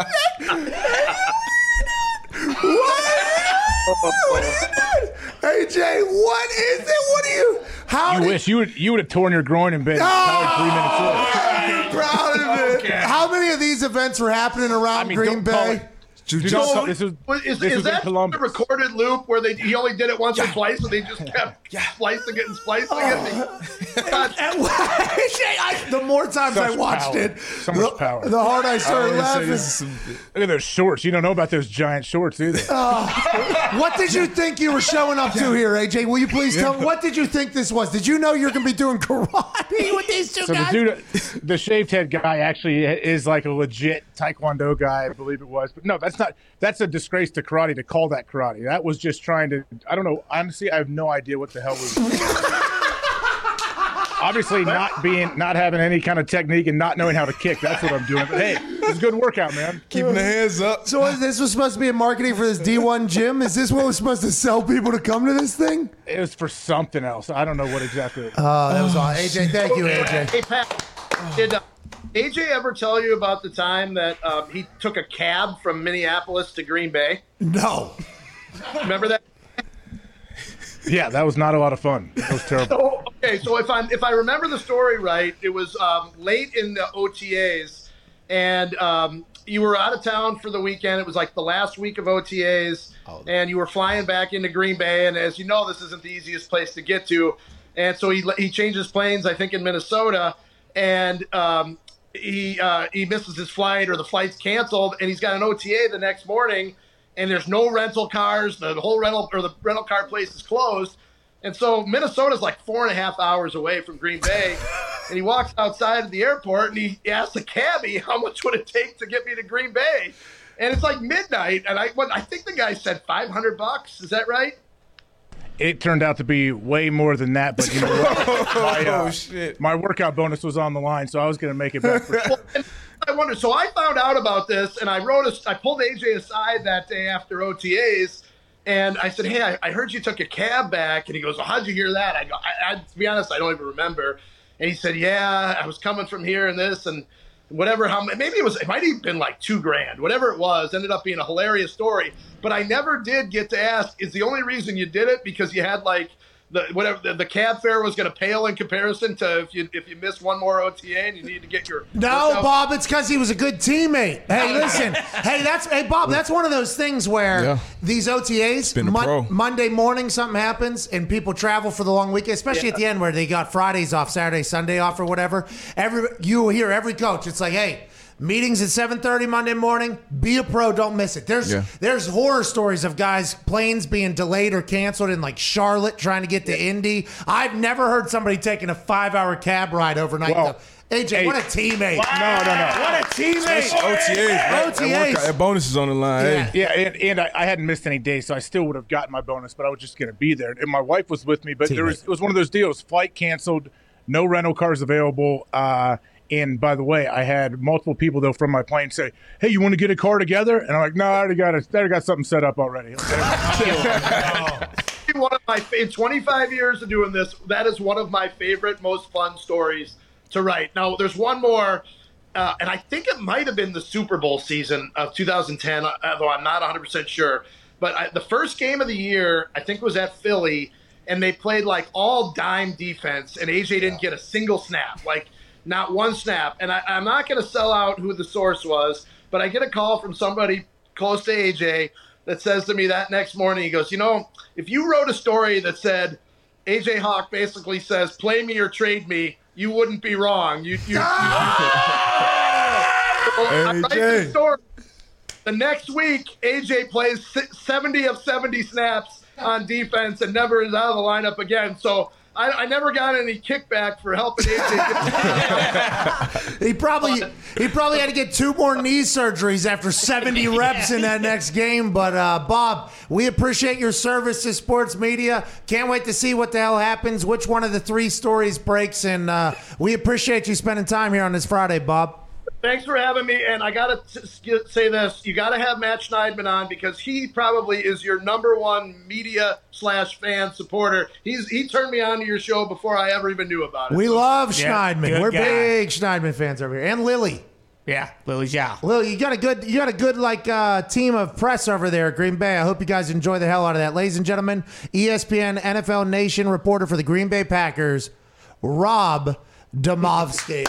What is it? A J, what is it? What do you? How you did, wish you would you would have torn your groin in bed. Oh, Three minutes I'm proud of it. Okay. How many of these events were happening around I mean, Green don't call Bay? it- Dude, don't call- this is, Is, this is is in that Columbus. a recorded loop where they he only did it once or twice and they just kept splicing it and splicing it? God, I, the more times Such I watched power. it, So much the, power. the harder I started I laughing. always say this is some- Look at those shorts. You don't know about those giant shorts either. What did you think you were showing up to here, A J? Will you please tell me, what did you think this was? Did you know you're going to be doing karate with these two So the guys? dude, the shaved head guy, actually is like a legit Taekwondo guy, I believe it was. But no, that's not. That's a disgrace to karate to call that karate. That was just trying to. I don't know. Honestly, I have no idea what the hell was. Obviously, not being, not having any kind of technique and not knowing how to kick. That's what I'm doing. But hey, it's a good workout, man. Keeping the hands up. So what, this was supposed to be a marketing for this D one gym? Is this what was supposed to sell people to come to this thing? It was for something else. I don't know what exactly. It was. Oh, that was awesome. A J, thank you, A J. Hey, Pat, did uh, A J ever tell you about the time that um, he took a cab from Minneapolis to Green Bay? No. Remember that? Yeah, that was not a lot of fun. It was terrible. So, okay, so if I if I remember the story right, it was um, late in the O T As, and um, you were out of town for the weekend. It was like the last week of O T As, oh. and you were flying back into Green Bay. And as you know, this isn't the easiest place to get to, and so he he changes planes, I think, in Minnesota, and um, he uh, he misses his flight, or the flight's canceled, and he's got an O T A the next morning. And there's no rental cars. The whole rental or the rental car place is closed. And so Minnesota's like four and a half hours away from Green Bay. And he walks outside of the airport and he asks the cabbie, how much would it take to get me to Green Bay? And it's like midnight. And I what, I think the guy said five hundred bucks. Is that right? It turned out to be way more than that. But you know what? my, uh, Oh, shit. my workout bonus was on the line, so I was going to make it back for Well, and I wonder. So I found out about this, and I wrote a. I pulled A J aside that day after O T As, and I said, "Hey, I, I heard you took a cab back." And he goes, "Well, how'd you hear that?" I go, I, I, "To be honest, I don't even remember." And he said, "Yeah, I was coming from here and this and whatever. How maybe it was? It might have been like two grand, whatever it was. Ended up being a hilarious story. But I never did get to ask. Is the only reason you did it because you had like." The whatever the, the cab fare was going to pale in comparison to if you if you miss one more O T A and you need to get your No, workout? Bob, it's because he was a good teammate. Hey, listen. Hey, that's hey Bob, that's one of those things where Yeah. these O T As, Been a pro. Monday morning something happens and people travel for the long weekend, especially Yeah. at the end where they got Fridays off, Saturday, Sunday off or whatever. Every you hear every coach, it's like, hey, meetings at seven thirty Monday morning. Be a pro. Don't miss it. There's Yeah. there's horror stories of guys planes being delayed or canceled in like Charlotte trying to get to Indy. I've never heard somebody taking a five hour cab ride overnight. Well, though. A J, hey, what a teammate! No, no, no. What a teammate! O T As, right? O T As. That, workout, that bonus is on the line. Yeah. Hey. Yeah, and, and I, I hadn't missed any days, so I still would have gotten my bonus, but I was just going to be there. And my wife was with me, but there was, it was one of those deals: flight canceled, no rental cars available. Uh, and by the way, I had multiple people though from my plane say, "Hey, you want to get a car together?" And I'm like, "No, I already got it. I already got something set up already." One of my in twenty-five years of doing this, that is one of my favorite, most fun stories to write. Now, there's one more, uh, and I think it might have been the Super Bowl season of two thousand ten, although I'm not one hundred percent sure. But I, the first game of the year, I think, was at Philly, and they played like all dime defense, and A J didn't get a single snap, like not one snap. And I, I'm not going to sell out who the source was, but I get a call from somebody close to A J that says to me that next morning, he goes, you know, if you wrote a story that said A J Hawk basically says, play me or trade me, you wouldn't be wrong. You, you, Ah! you, well, I write A J. this story. The next week, A J plays seventy of seventy snaps on defense and never is out of the lineup again. So I, I never got any kickback for helping A J. He probably he probably had to get two more knee surgeries after seventy reps in that next game. But uh, Bob, we appreciate your service to sports media. Can't wait to see what the hell happens, which one of the three stories breaks, and uh, we appreciate you spending time here on this Friday, Bob. Thanks for having me, and I gotta t- say this: you gotta have Matt Schneidman on because he probably is your number one media slash fan supporter. He's he turned me on to your show before I ever even knew about it. We love Yeah, Schneidman. good We're guy. big Schneidman fans over here, and Lily. Yeah, Lily Zhao. Lil, you got a good, you got a good like uh, team of press over there at Green Bay. I hope you guys enjoy the hell out of that, ladies and gentlemen. E S P N N F L Nation reporter for the Green Bay Packers, Rob Demovsky.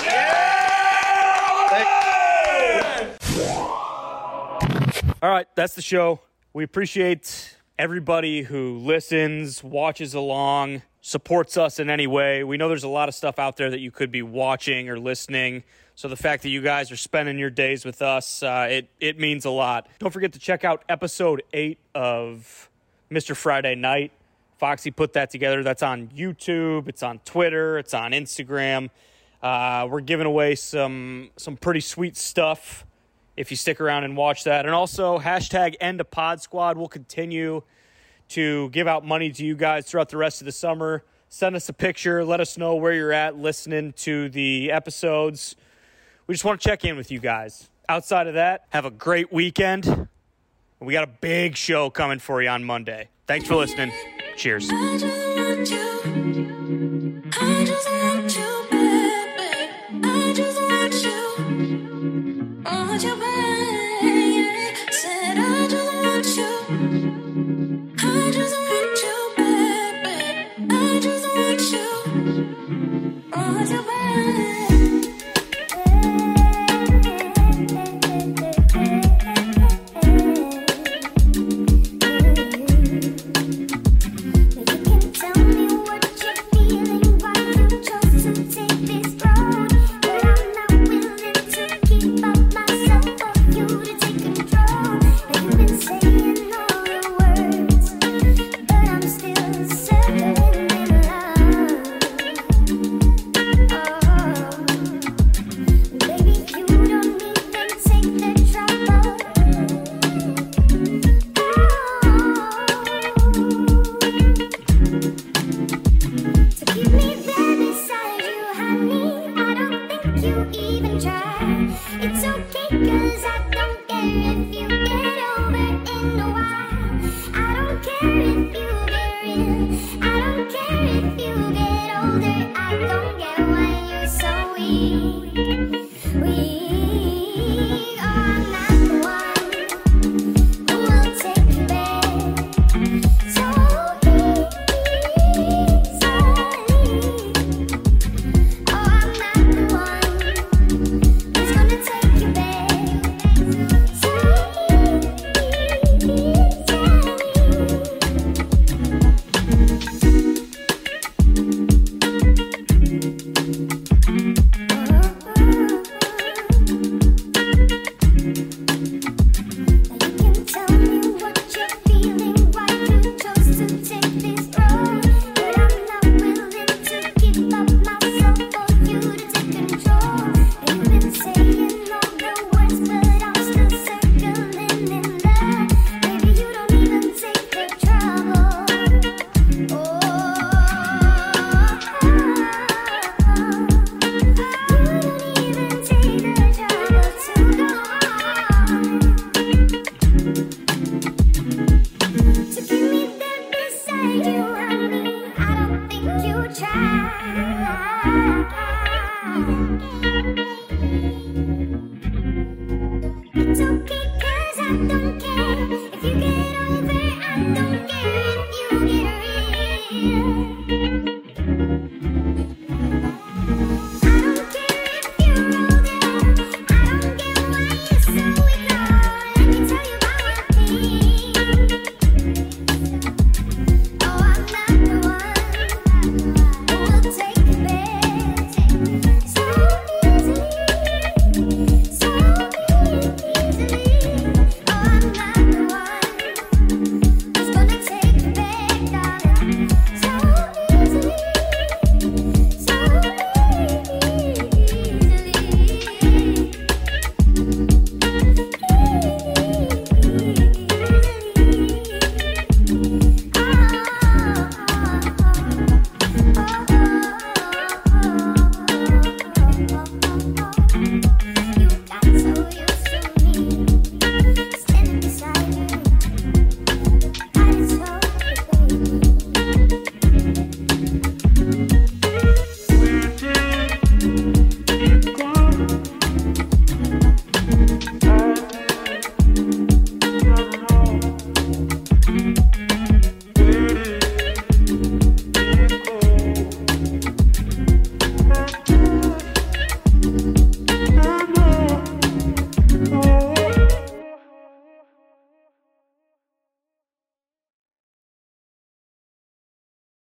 All right, that's the show. We appreciate everybody who listens, watches along, supports us in any way. We know there's a lot of stuff out there that you could be watching or listening. So the fact that you guys are spending your days with us, uh, it, it means a lot. Don't forget to check out episode eight of Mister Friday Night. Foxy put that together. That's on YouTube. It's on Twitter. It's on Instagram. Uh, we're giving away some some pretty sweet stuff if you stick around and watch that. And also, hashtag End a Pod Squad. We'll continue to give out money to you guys throughout the rest of the summer. Send us a picture. Let us know where you're at listening to the episodes. We just want to check in with you guys. Outside of that, have a great weekend. We got a big show coming for you on Monday. Thanks for listening. Cheers. I just want you. I just want you, baby. I just want you. I want you, baby. Said I just want you. I just want you, baby. I just want you. I want you, baby. It's okay, cause I don't care if you get over in a while. I don't care.